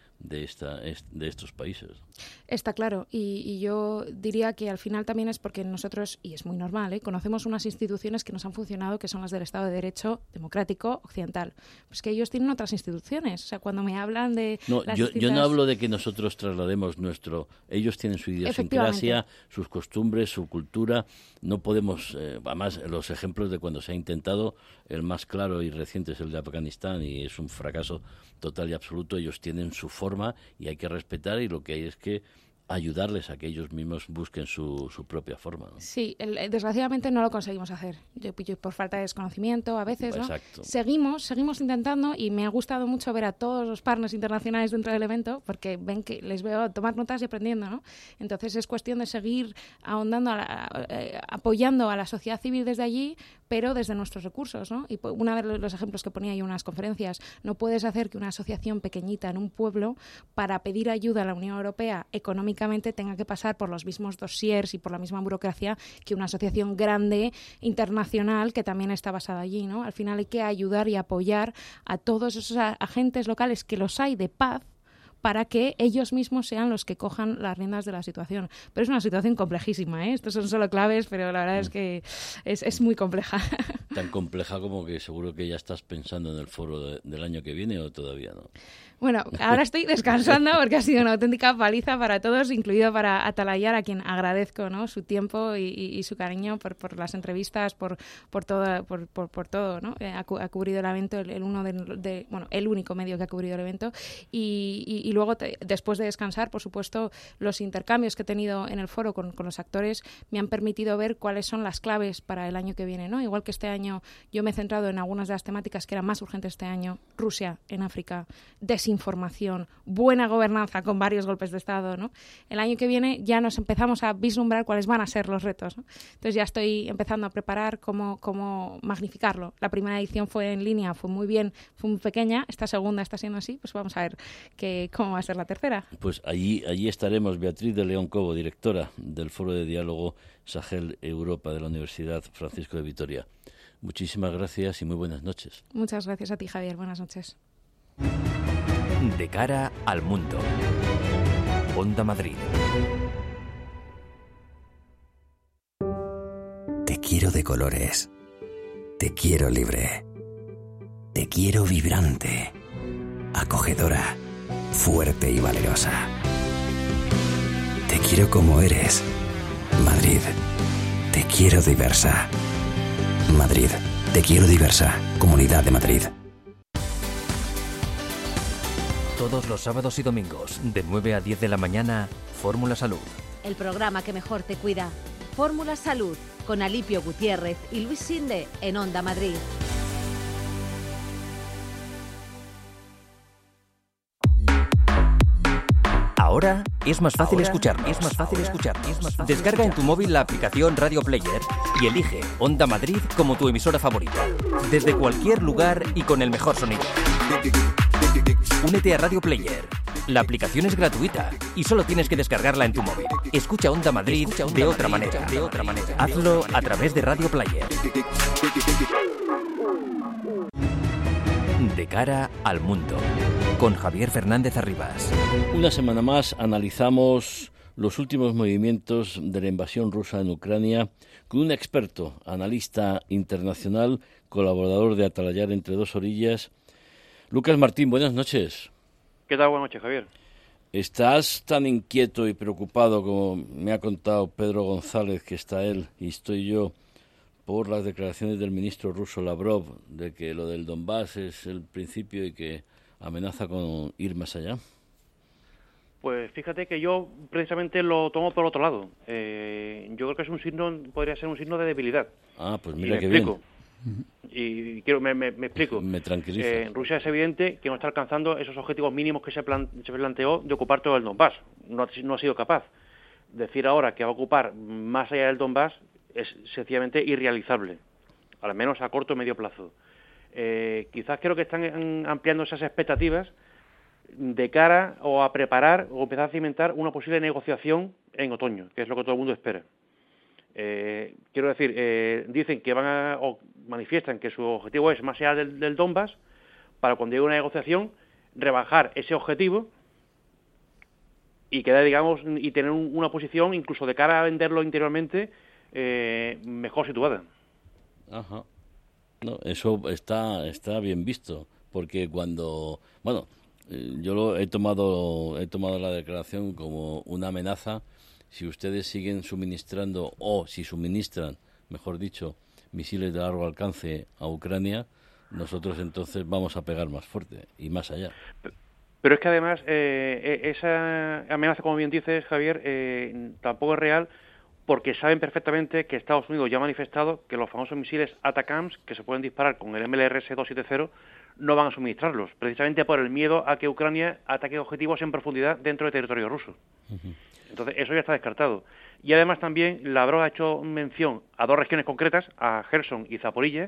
estos países. Está claro, y yo diría que al final también es porque nosotros, y es muy normal, conocemos unas instituciones que nos han funcionado, que son las del Estado de Derecho democrático occidental. Pues que ellos tienen otras instituciones. O sea, cuando me hablan de... Yo no hablo de que nosotros traslademos ellos tienen su idiosincrasia, sus costumbres, su cultura. No podemos... además, los ejemplos de cuando se ha intentado, el más claro y reciente es el de Afganistán y es un fracaso total y absoluto. Ellos tienen su forma y hay que respetar, y lo que hay es que ayudarles a que ellos mismos busquen su propia forma, ¿no? Sí, desgraciadamente no lo conseguimos hacer. Yo por falta de desconocimiento a veces, ¿no? Exacto. Seguimos intentando, y me ha gustado mucho ver a todos los partners internacionales dentro del evento, porque ven que les veo tomar notas y aprendiendo, ¿no? Entonces es cuestión de seguir ahondando, apoyando a la sociedad civil desde allí, pero desde nuestros recursos, ¿no? Y uno de los ejemplos que ponía yo en unas conferencias, no puedes hacer que una asociación pequeñita en un pueblo, para pedir ayuda a la Unión Europea económicamente, tenga que pasar por los mismos dossiers y por la misma burocracia que una asociación grande internacional que también está basada allí, ¿no? Al final hay que ayudar y apoyar a todos esos agentes locales, que los hay, de paz, para que ellos mismos sean los que cojan las riendas de la situación. Pero es una situación complejísima, ¿eh? Estos son solo claves, pero la verdad es que es muy compleja. Tan compleja como que seguro que ya estás pensando en el foro del año que viene, ¿o todavía no? Bueno, ahora estoy descansando porque ha sido una auténtica paliza para todos, incluido para Atalayar, a quien agradezco, ¿no?, su tiempo y su cariño por las entrevistas, por todo, ¿no? Ha cubrido el evento, el único medio que ha cubrido el evento, y luego, después de descansar, por supuesto, los intercambios que he tenido en el foro con los actores me han permitido ver cuáles son las claves para el año que viene, ¿no? Igual que este año yo me he centrado en algunas de las temáticas que eran más urgentes este año: Rusia en África, desinformación, buena gobernanza con varios golpes de Estado, ¿no? El año que viene ya nos empezamos a vislumbrar cuáles van a ser los retos, ¿no? Entonces ya estoy empezando a preparar cómo magnificarlo. La primera edición fue en línea, fue muy bien, fue muy pequeña. Esta segunda está siendo así, pues vamos a ver cómo va a ser la tercera. Pues allí estaremos. Beatriz de León Cobo, directora del Foro de Diálogo Sahel Europa de la Universidad Francisco de Vitoria. Muchísimas gracias y muy buenas noches. Muchas gracias a ti, Javier. Buenas noches. De cara al mundo. Onda Madrid. Te quiero de colores. Te quiero libre. Te quiero vibrante. Acogedora. Fuerte y valerosa. Te quiero como eres. Madrid. Te quiero diversa. Madrid. Te quiero diversa. Comunidad de Madrid. Todos los sábados y domingos, de 9 a 10 de la mañana, Fórmula Salud. El programa que mejor te cuida. Fórmula Salud, con Alipio Gutiérrez y Luis Sinde, en Onda Madrid. Ahora es más fácil escucharnos. Descarga en tu móvil la aplicación Radio Player y elige Onda Madrid como tu emisora favorita. Desde cualquier lugar y con el mejor sonido. Únete a Radio Player. La aplicación es gratuita y solo tienes que descargarla en tu móvil. Escucha Onda Madrid de otra manera. Hazlo a través de Radio Player. De cara al mundo, con Javier Fernández Arribas. Una semana más analizamos los últimos movimientos de la invasión rusa en Ucrania con un experto, analista internacional, colaborador de Atalayar Entre Dos Orillas. Lucas Martín, buenas noches. ¿Qué tal? Buenas noches, Javier. ¿Estás tan inquieto y preocupado como me ha contado Pedro González, que está él y estoy yo, por las declaraciones del ministro ruso Lavrov de que lo del Donbass es el principio y que amenaza con ir más allá? Pues fíjate que yo precisamente lo tomo por otro lado. Yo creo que es un signo, podría ser un signo de debilidad. Ah, pues mira qué bien. Y me explico. Me tranquiliza. Rusia es evidente que no está alcanzando esos objetivos mínimos que se planteó de ocupar todo el Donbass. No ha sido capaz. Decir ahora que va a ocupar más allá del Donbass es sencillamente irrealizable, al menos a corto o medio plazo. Quizás creo que están ampliando esas expectativas de cara o a preparar o empezar a cimentar una posible negociación en otoño, que es lo que todo el mundo espera. Quiero decir, dicen que o manifiestan que su objetivo es más allá del Donbass, para cuando llegue una negociación rebajar ese objetivo y quedar, digamos, y tener una posición incluso de cara a venderlo interiormente mejor situada. Ajá. No, eso está bien visto, porque cuando, bueno, yo he tomado la declaración como una amenaza. Si ustedes siguen suministrando, o si suministran, mejor dicho, misiles de largo alcance a Ucrania, nosotros entonces vamos a pegar más fuerte y más allá. Pero es que además esa amenaza, como bien dices, Javier, tampoco es real, porque saben perfectamente que Estados Unidos ya ha manifestado que los famosos misiles ATACMS, que se pueden disparar con el MLRS-270, no van a suministrarlos, precisamente por el miedo a que Ucrania ataque objetivos en profundidad dentro del territorio ruso. Entonces, eso ya está descartado. Y además también Lavrov ha hecho mención a dos regiones concretas, a Gerson y Zaporilla,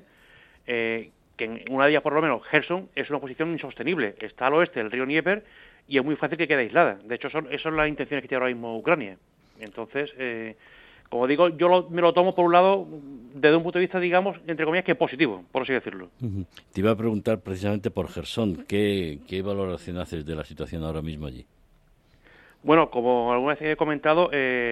que en una de ellas, por lo menos, Gerson es una posición insostenible. Está al oeste del río Dnieper y es muy fácil que quede aislada. De hecho, esas son las intenciones que tiene ahora mismo Ucrania. Entonces, como digo, me lo tomo, por un lado, desde un punto de vista, digamos, entre comillas, que positivo, por así decirlo. Te iba a preguntar precisamente por Gerson. ¿Qué valoración haces de la situación ahora mismo allí? Bueno, como alguna vez he comentado,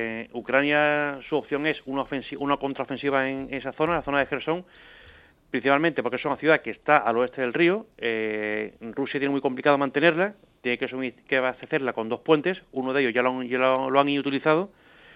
Ucrania, su opción es una contraofensiva en esa zona, la zona de Gerson, principalmente porque es una ciudad que está al oeste del río. Rusia tiene muy complicado mantenerla, tiene que abastecerla con dos puentes, uno de ellos ya lo han utilizado,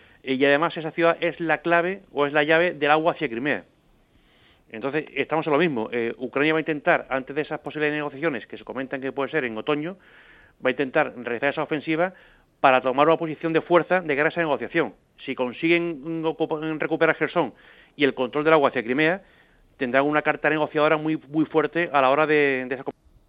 y además esa ciudad es la clave o es la llave del agua hacia Crimea. Entonces, estamos en lo mismo. Ucrania va a intentar, antes de esas posibles negociaciones que se comentan que puede ser en otoño, va a intentar realizar esa ofensiva para tomar una posición de fuerza de cara a esa negociación. Si consiguen recuperar Gerson y el control del agua hacia Crimea, tendrán una carta negociadora muy fuerte a la hora de esa.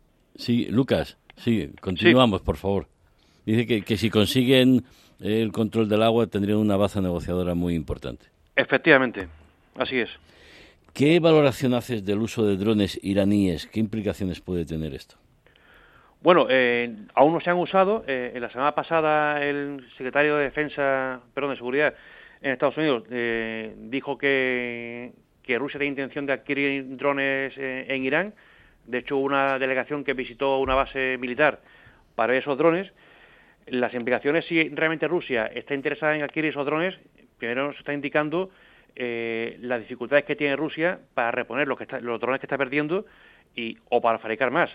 Sí, Lucas, sí, continuamos, sí. Por favor. Dice que si consiguen el control del agua tendrían una baza negociadora muy importante. Efectivamente, así es. ¿Qué valoración haces del uso de drones iraníes? ¿Qué implicaciones puede tener esto? Bueno, aún no se han usado. En la semana pasada el secretario de Seguridad en Estados Unidos dijo que Rusia tiene intención de adquirir drones en Irán. De hecho, una delegación que visitó una base militar para esos drones. Las implicaciones, si realmente Rusia está interesada en adquirir esos drones, primero nos está indicando las dificultades que tiene Rusia para reponer los drones que está perdiendo o para fabricar más.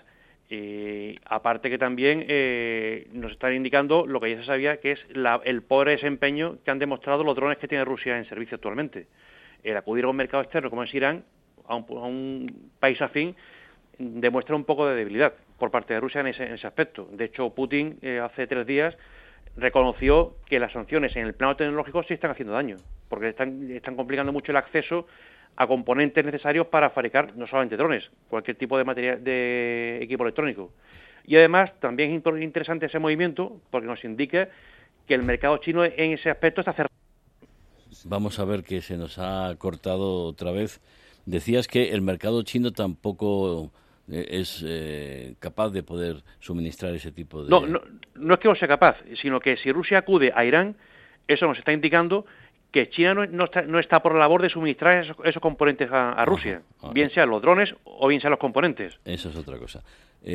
Aparte que también nos están indicando lo que ya se sabía, que es el pobre desempeño que han demostrado los drones que tiene Rusia en servicio actualmente. El acudir a un mercado externo como es Irán, a un país afín, demuestra un poco de debilidad por parte de Rusia en ese aspecto. De hecho, Putin hace 3 días reconoció que las sanciones en el plano tecnológico sí están haciendo daño, porque están complicando mucho el acceso a componentes necesarios para fabricar no solamente drones, cualquier tipo de material, de equipo electrónico. Y además también es interesante ese movimiento porque nos indica que el mercado chino en ese aspecto está cerrado. Vamos a ver, que se nos ha cortado otra vez. Decías que el mercado chino tampoco es capaz de poder suministrar ese tipo de... No es que no sea capaz, sino que si Rusia acude a Irán, eso nos está indicando que China no está por la labor de suministrar esos componentes a Rusia, bien sean los drones o bien sean los componentes. Eso es otra cosa.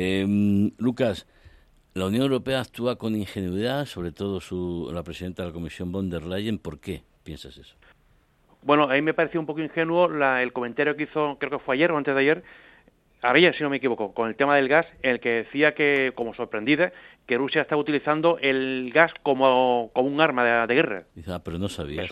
Lucas, la Unión Europea actúa con ingenuidad, sobre todo la presidenta de la Comisión von der Leyen. ¿Por qué piensas eso? Bueno, a mí me pareció un poco ingenuo el comentario que hizo, creo que fue ayer o antes de ayer, Arella, si no me equivoco, con el tema del gas, en el que decía que, como sorprendida, que Rusia está utilizando el gas como un arma de guerra. Dice, pero no sabía.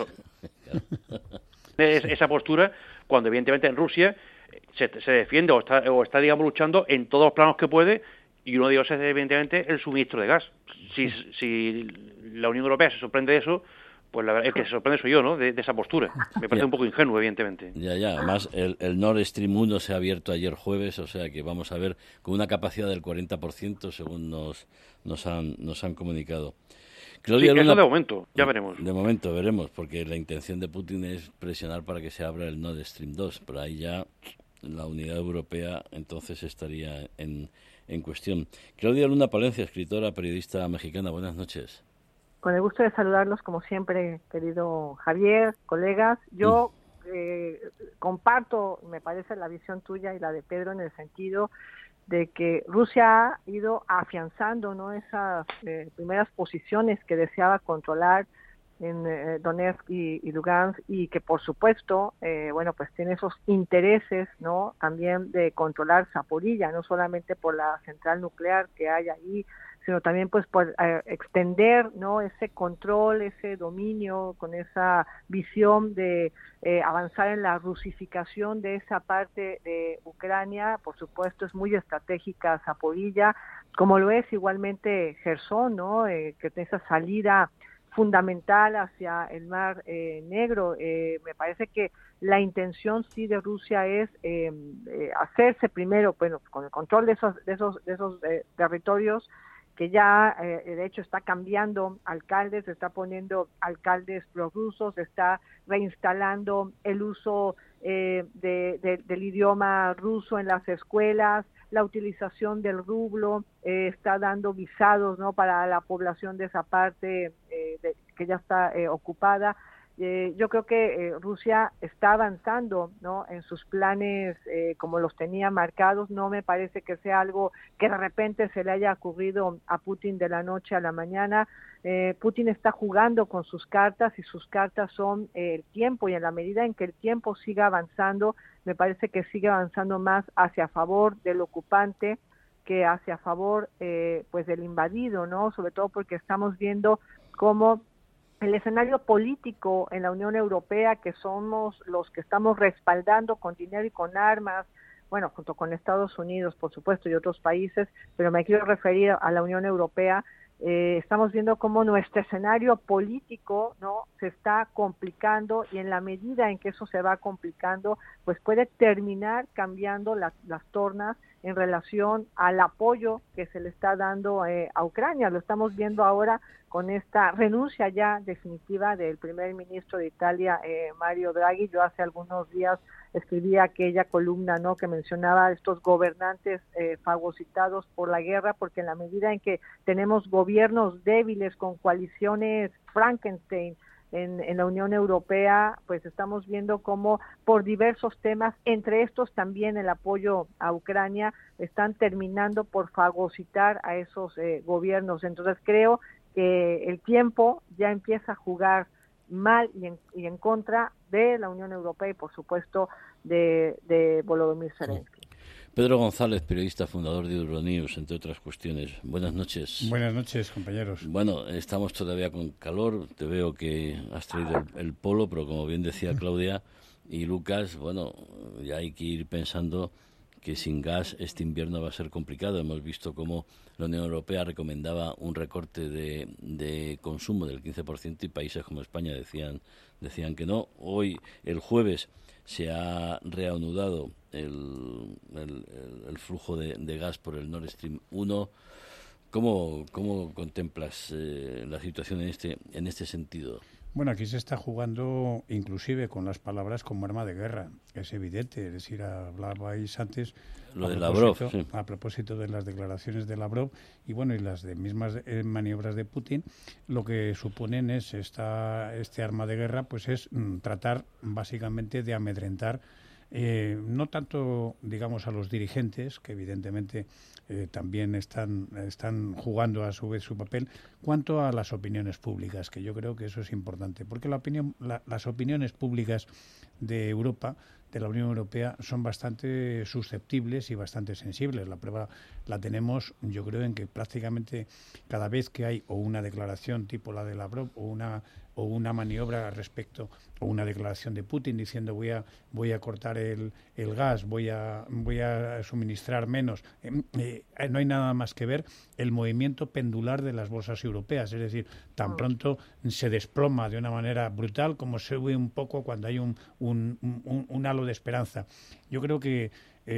Esa postura, cuando evidentemente en Rusia se defiende o está, digamos, luchando en todos los planos que puede, y uno de ellos es evidentemente el suministro de gas. Si la Unión Europea se sorprende de eso, pues la verdad, el que se sorprende soy yo, ¿no?, de esa postura. Me parece un poco ingenuo, evidentemente. Ya, además el Nord Stream 1 se ha abierto ayer jueves, o sea que vamos a ver con una capacidad del 40%, según nos han comunicado. Claudia Luna, eso de momento, ya veremos. De momento veremos, porque la intención de Putin es presionar para que se abra el Nord Stream 2, pero ahí ya la unidad europea entonces estaría en cuestión. Claudia Luna Palencia, escritora, periodista mexicana, buenas noches. Con el gusto de saludarlos, como siempre, querido Javier, colegas. Yo comparto, me parece, la visión tuya y la de Pedro en el sentido de que Rusia ha ido afianzando, ¿no?, esas primeras posiciones que deseaba controlar en Donetsk y Lugansk, y que por supuesto, pues tiene esos intereses, ¿no?, también de controlar Zaporilla, no solamente por la central nuclear que hay ahí, sino también pues por extender, ¿no?, ese control, ese dominio, con esa visión de avanzar en la rusificación de esa parte de Ucrania. Por supuesto es muy estratégica Zaporilla, como lo es igualmente Jersón, ¿no?, que tiene esa salida fundamental hacia el Mar Negro. Me parece que la intención sí de Rusia es hacerse primero, bueno, con el control de esos territorios, que ya de hecho está cambiando alcaldes, está poniendo alcaldes prorrusos, está reinstalando el uso del idioma ruso en las escuelas, la utilización del rublo, está dando visados, ¿no?, para la población de esa parte que ya está ocupada. Yo creo que Rusia está avanzando, ¿no?, en sus planes como los tenía marcados. No me parece que sea algo que de repente se le haya ocurrido a Putin de la noche a la mañana. Putin está jugando con sus cartas, y sus cartas son el tiempo, y en la medida en que el tiempo siga avanzando, me parece que sigue avanzando más hacia favor del ocupante que hacia favor pues del invadido, ¿no? Sobre todo porque estamos viendo cómo el escenario político en la Unión Europea, que somos los que estamos respaldando con dinero y con armas, bueno, junto con Estados Unidos, por supuesto, y otros países, pero me quiero referir a la Unión Europea. Estamos viendo cómo nuestro escenario político, ¿no?, se está complicando, y en la medida en que eso se va complicando, pues puede terminar cambiando las tornas en relación al apoyo que se le está dando a Ucrania. Lo estamos viendo ahora con esta renuncia ya definitiva del primer ministro de Italia, Mario Draghi. Yo hace algunos días escribí aquella columna, ¿no?, que mencionaba estos gobernantes fagocitados por la guerra, porque en la medida en que tenemos gobiernos débiles con coaliciones Frankenstein en la Unión Europea, pues estamos viendo cómo por diversos temas, entre estos también el apoyo a Ucrania, están terminando por fagocitar a esos gobiernos. Entonces creo que el tiempo ya empieza a jugar mal y en contra de la Unión Europea y por supuesto de Volodymyr Zelensky. Pedro González, periodista, fundador de Euronews, entre otras cuestiones. Buenas noches. Buenas noches, compañeros. Bueno, estamos todavía con calor. Te veo que has traído el polo, pero como bien decía Claudia y Lucas, bueno, ya hay que ir pensando que sin gas este invierno va a ser complicado. Hemos visto cómo la Unión Europea recomendaba un recorte de consumo del 15% y países como España decían que no. Hoy, el jueves, se ha reanudado el flujo de gas por el Nord Stream 1. ¿Cómo contemplas la situación en este sentido? Bueno, aquí se está jugando inclusive con las palabras como arma de guerra, es evidente. Es decir, hablabais antes lo de Lavrov, sí, a propósito de las declaraciones de Lavrov y bueno, y las de mismas maniobras de Putin. Lo que suponen es este arma de guerra, pues es tratar básicamente de amedrentar no tanto, digamos, a los dirigentes, que evidentemente también están jugando a su vez su papel, cuanto a las opiniones públicas, que yo creo que eso es importante, porque las opiniones públicas de Europa de la Unión Europea son bastante susceptibles y bastante sensibles. La prueba la tenemos, yo creo, en que prácticamente cada vez que hay o una declaración tipo la de Lavrov o una maniobra respecto, o una declaración de Putin diciendo voy a cortar el gas, voy a suministrar menos, no hay nada más que ver el movimiento pendular de las bolsas europeas, es decir, tan pronto se desploma de una manera brutal como se ve un poco cuando hay un halo de esperanza. Yo creo que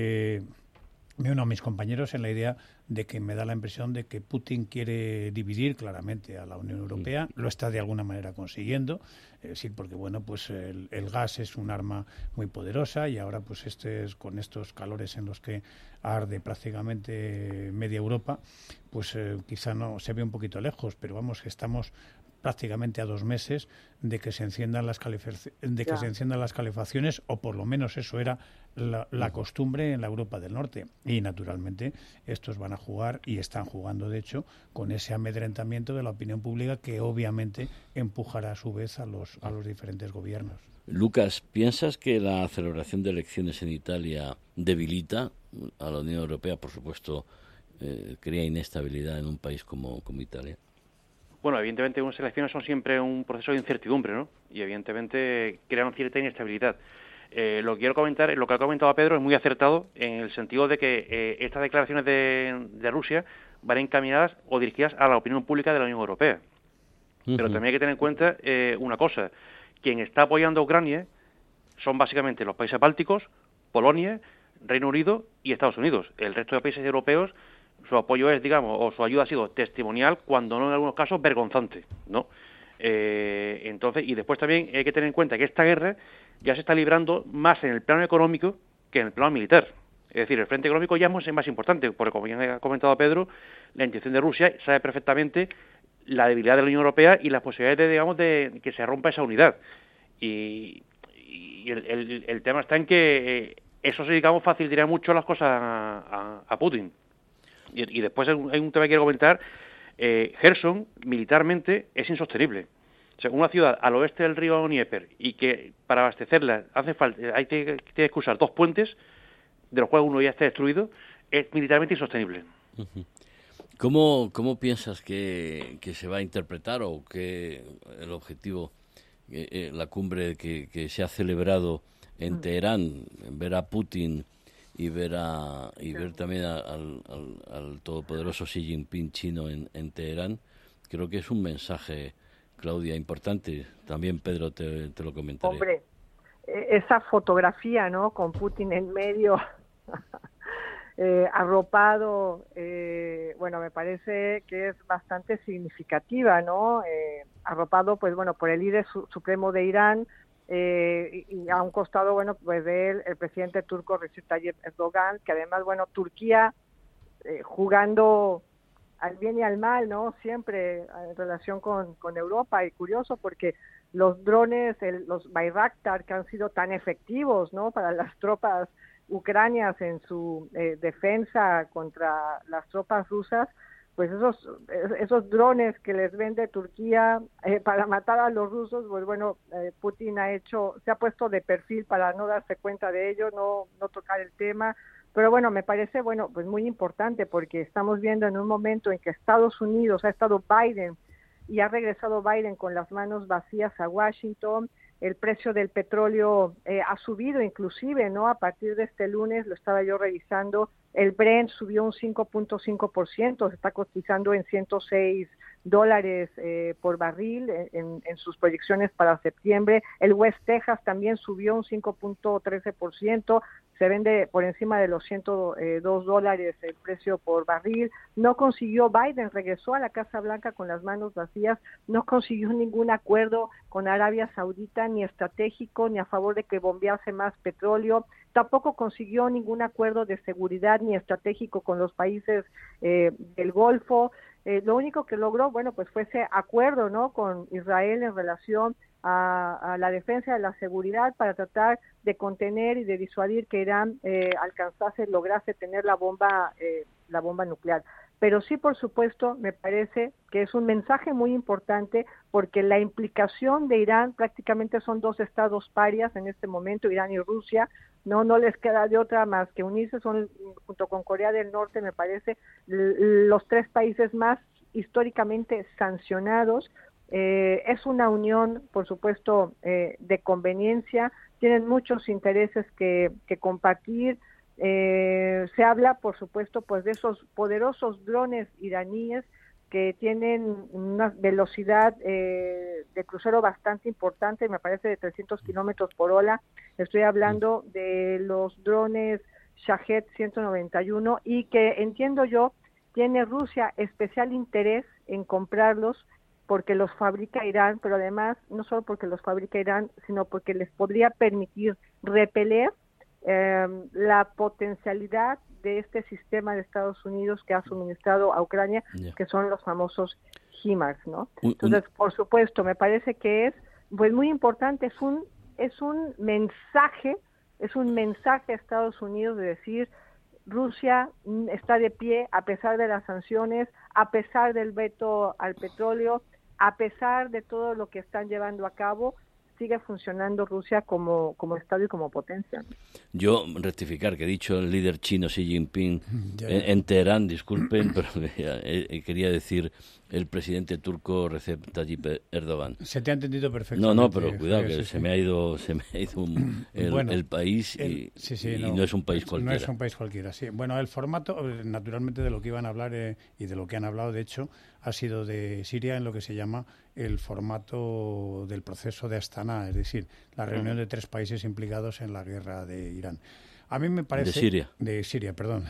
me uno a mis compañeros en la idea de que me da la impresión de que Putin quiere dividir claramente a la Unión Europea, lo está de alguna manera consiguiendo, sí, porque bueno, pues el gas es un arma muy poderosa y ahora pues con estos calores en los que arde prácticamente media Europa, pues quizá no se ve un poquito lejos, pero vamos, que estamos prácticamente a 2 meses de que se enciendan las calefacciones, o por lo menos eso era la costumbre en la Europa del Norte. Y naturalmente estos van a jugar, y están jugando de hecho, con ese amedrentamiento de la opinión pública que obviamente empujará a su vez a los diferentes gobiernos. Lucas, ¿piensas que la celebración de elecciones en Italia debilita a la Unión Europea? Por supuesto, crea inestabilidad en un país como Italia. Bueno, evidentemente unas elecciones son siempre un proceso de incertidumbre, ¿no? Y evidentemente crean cierta inestabilidad. Lo que quiero comentar, lo que ha comentado Pedro es muy acertado en el sentido de que estas declaraciones de Rusia van encaminadas o dirigidas a la opinión pública de la Unión Europea. Pero también hay que tener en cuenta una cosa. Quien está apoyando a Ucrania son básicamente los países bálticos, Polonia, Reino Unido y Estados Unidos. El resto de países europeos, su apoyo es, digamos, o su ayuda ha sido testimonial, cuando no en algunos casos vergonzante, ¿no? Entonces, y después también hay que tener en cuenta que esta guerra ya se está librando más en el plano económico que en el plano militar. Es decir, el frente económico ya es más importante, porque como bien ha comentado Pedro, la intención de Rusia sabe perfectamente la debilidad de la Unión Europea y las posibilidades de que se rompa esa unidad. Y el tema está en que eso, digamos, facilitaría mucho las cosas a Putin. Y después hay un tema que quiero comentar. Gerson, militarmente, es insostenible. O sea, una ciudad al oeste del río Dnieper, y que para abastecerla tiene que usar 2 puentes, de los cuales uno ya está destruido, es militarmente insostenible. ¿Cómo piensas que se va a interpretar, o que el objetivo, la cumbre que se ha celebrado en Teherán, ver a Putin y ver también al todopoderoso Xi Jinping chino en Teherán? Creo que es un mensaje, Claudia, importante. También Pedro te lo comentaré. Hombre, esa fotografía, ¿no?, con Putin en medio, arropado, bueno, me parece que es bastante significativa, ¿no? Arropado, pues bueno, por el líder supremo de Irán, y a un costado, bueno, pues de él, el presidente turco Recep Tayyip Erdogan, que además, bueno, Turquía jugando al bien y al mal, ¿no? Siempre en relación con Europa, y curioso porque los drones, los Bayraktar, que han sido tan efectivos, ¿no?, para las tropas ucranianas en su defensa contra las tropas rusas, pues esos drones que les vende Turquía para matar a los rusos, pues bueno, Putin se ha puesto de perfil para no darse cuenta de ello, no tocar el tema. Pero bueno, me parece, bueno, pues muy importante, porque estamos viendo en un momento en que Estados Unidos, ha estado Biden y ha regresado Biden con las manos vacías a Washington. El precio del petróleo ha subido inclusive, ¿no? A partir de este lunes, lo estaba yo revisando, el Brent subió un 5.5%, se está cotizando en $106 por barril en sus proyecciones para septiembre. El West Texas también subió un 5.13%, se vende por encima de los $102 el precio por barril. No consiguió, Biden regresó a la Casa Blanca con las manos vacías, no consiguió ningún acuerdo con Arabia Saudita, ni estratégico, ni a favor de que bombease más petróleo. Tampoco consiguió ningún acuerdo de seguridad ni estratégico con los países del Golfo. Lo único que logró, bueno, pues fue ese acuerdo, ¿no?, con Israel en relación a la defensa de la seguridad, para tratar de contener y de disuadir que Irán lograse tener la bomba nuclear. pero sí, por supuesto, me parece que es un mensaje muy importante porque la implicación de Irán prácticamente son dos estados parias en este momento, Irán y Rusia, no les queda de otra más que unirse, son junto con Corea del Norte, me parece, los tres países más históricamente sancionados. Es una unión, por supuesto, de conveniencia, tienen muchos intereses que compartir. Se habla, por supuesto, pues de esos poderosos drones iraníes que tienen una velocidad de crucero bastante importante, me parece de 300 kilómetros por hora. Estoy hablando de los drones Shahed 191 y que, entiendo yo, tiene Rusia especial interés en comprarlos porque los fabrica Irán, pero además no solo porque los fabrica Irán, sino porque les podría permitir repeler la potencialidad de este sistema de Estados Unidos que ha suministrado a Ucrania, que son los famosos HIMARS, ¿no? Entonces, por supuesto, me parece que es pues muy importante, es un mensaje a Estados Unidos de decir Rusia está de pie a pesar de las sanciones, a pesar del veto al petróleo, a pesar de todo lo que están llevando a cabo, sigue funcionando Rusia como Estado y como potencia. Yo rectificar que he dicho el líder chino Xi Jinping en Teherán, disculpen, pero quería decir el presidente turco Recep Tayyip Erdogan. Se te ha entendido perfectamente. No, pero cuidado, que se me ha ido el país y no es un país cualquiera. No es un país cualquiera, sí. Bueno, el formato, naturalmente, de lo que iban a hablar y de lo que han hablado, de hecho, ha sido de Siria en lo que se llama el formato del proceso de Astana, es decir, la reunión de tres países implicados en la guerra de Irán. A mí me parece... De Siria, perdón.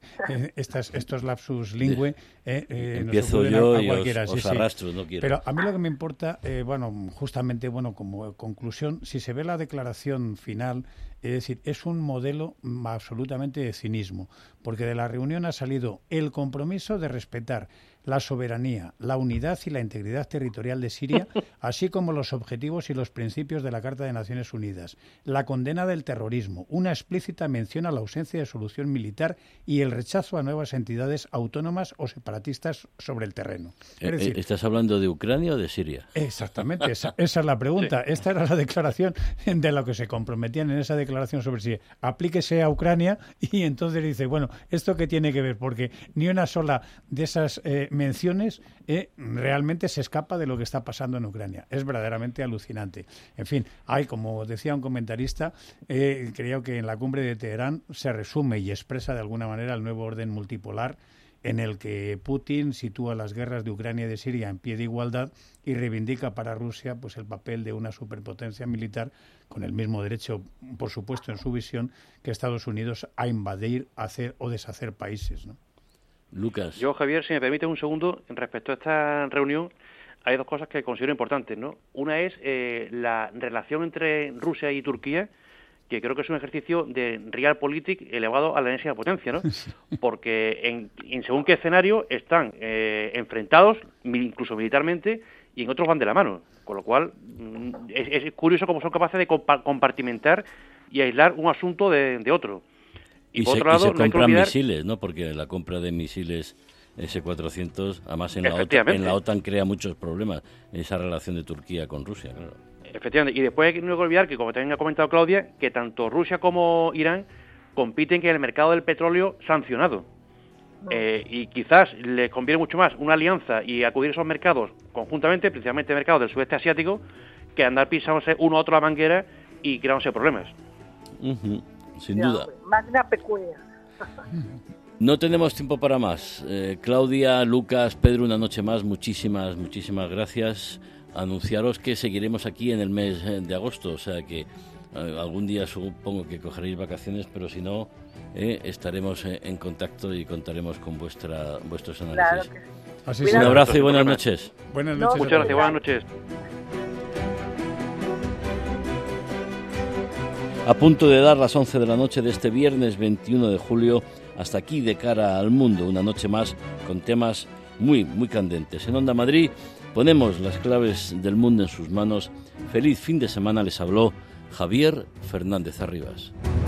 Estos lapsus lingüe... empiezo yo y os arrastro, no quiero. Pero a mí lo que me importa, justamente, como conclusión, si se ve la declaración final, es decir, es un modelo absolutamente de cinismo, porque de la reunión ha salido el compromiso de respetar la soberanía, la unidad y la integridad territorial de Siria, así como los objetivos y los principios de la Carta de Naciones Unidas, la condena del terrorismo, una explícita mención a la ausencia de solución militar y el rechazo a nuevas entidades autónomas o separatistas sobre el terreno. Es decir, ¿estás hablando de Ucrania o de Siria? Exactamente, esa es la pregunta. Esta era la declaración de lo que se comprometían en esa declaración sobre si aplíquese a Ucrania, y entonces dice, bueno, ¿esto qué tiene que ver? Porque ni una sola de esas menciones realmente se escapa de lo que está pasando en Ucrania. Es verdaderamente alucinante. En fin, como decía un comentarista, creo que en la cumbre de Teherán se resume y expresa de alguna manera el nuevo orden multipolar en el que Putin sitúa las guerras de Ucrania y de Siria en pie de igualdad y reivindica para Rusia pues el papel de una superpotencia militar con el mismo derecho, por supuesto, en su visión, que Estados Unidos a invadir, hacer o deshacer países, ¿no? Lucas. Yo, Javier, si me permite un segundo, respecto a esta reunión, hay dos cosas que considero importantes, ¿no? Una es la relación entre Rusia y Turquía, que creo que es un ejercicio de realpolitik elevado a la enésima potencia, ¿no? Porque en según qué escenario están enfrentados, incluso militarmente, y en otros van de la mano. Con lo cual, es curioso cómo son capaces de compartimentar y aislar un asunto de otro. Y por otro lado, se compran misiles, ¿no? Porque la compra de misiles S-400, además en la OTAN crea muchos problemas, esa relación de Turquía con Rusia, claro. Efectivamente, y después no hay que olvidar que, como también ha comentado Claudia, que tanto Rusia como Irán compiten en el mercado del petróleo sancionado. Y quizás les conviene mucho más una alianza y acudir a esos mercados conjuntamente, principalmente mercados del sudeste asiático, que andar pisándose uno a otro la manguera y creándose problemas. Sin duda. Magna pecunia. No tenemos tiempo para más. Claudia, Lucas, Pedro, una noche más, muchísimas gracias. Anunciaros que seguiremos aquí en el mes de agosto, o sea que algún día supongo que cogeréis vacaciones, pero si no, estaremos en contacto y contaremos con vuestros análisis. Claro que sí. Un abrazo y buenas noches. Buenas noches. Muchas gracias, buenas noches. A punto de dar las 11 de la noche de este viernes 21 de julio, hasta aquí de cara al mundo, una noche más con temas muy candentes. En Onda Madrid ponemos las claves del mundo en sus manos. Feliz fin de semana, les habló Javier Fernández Arribas.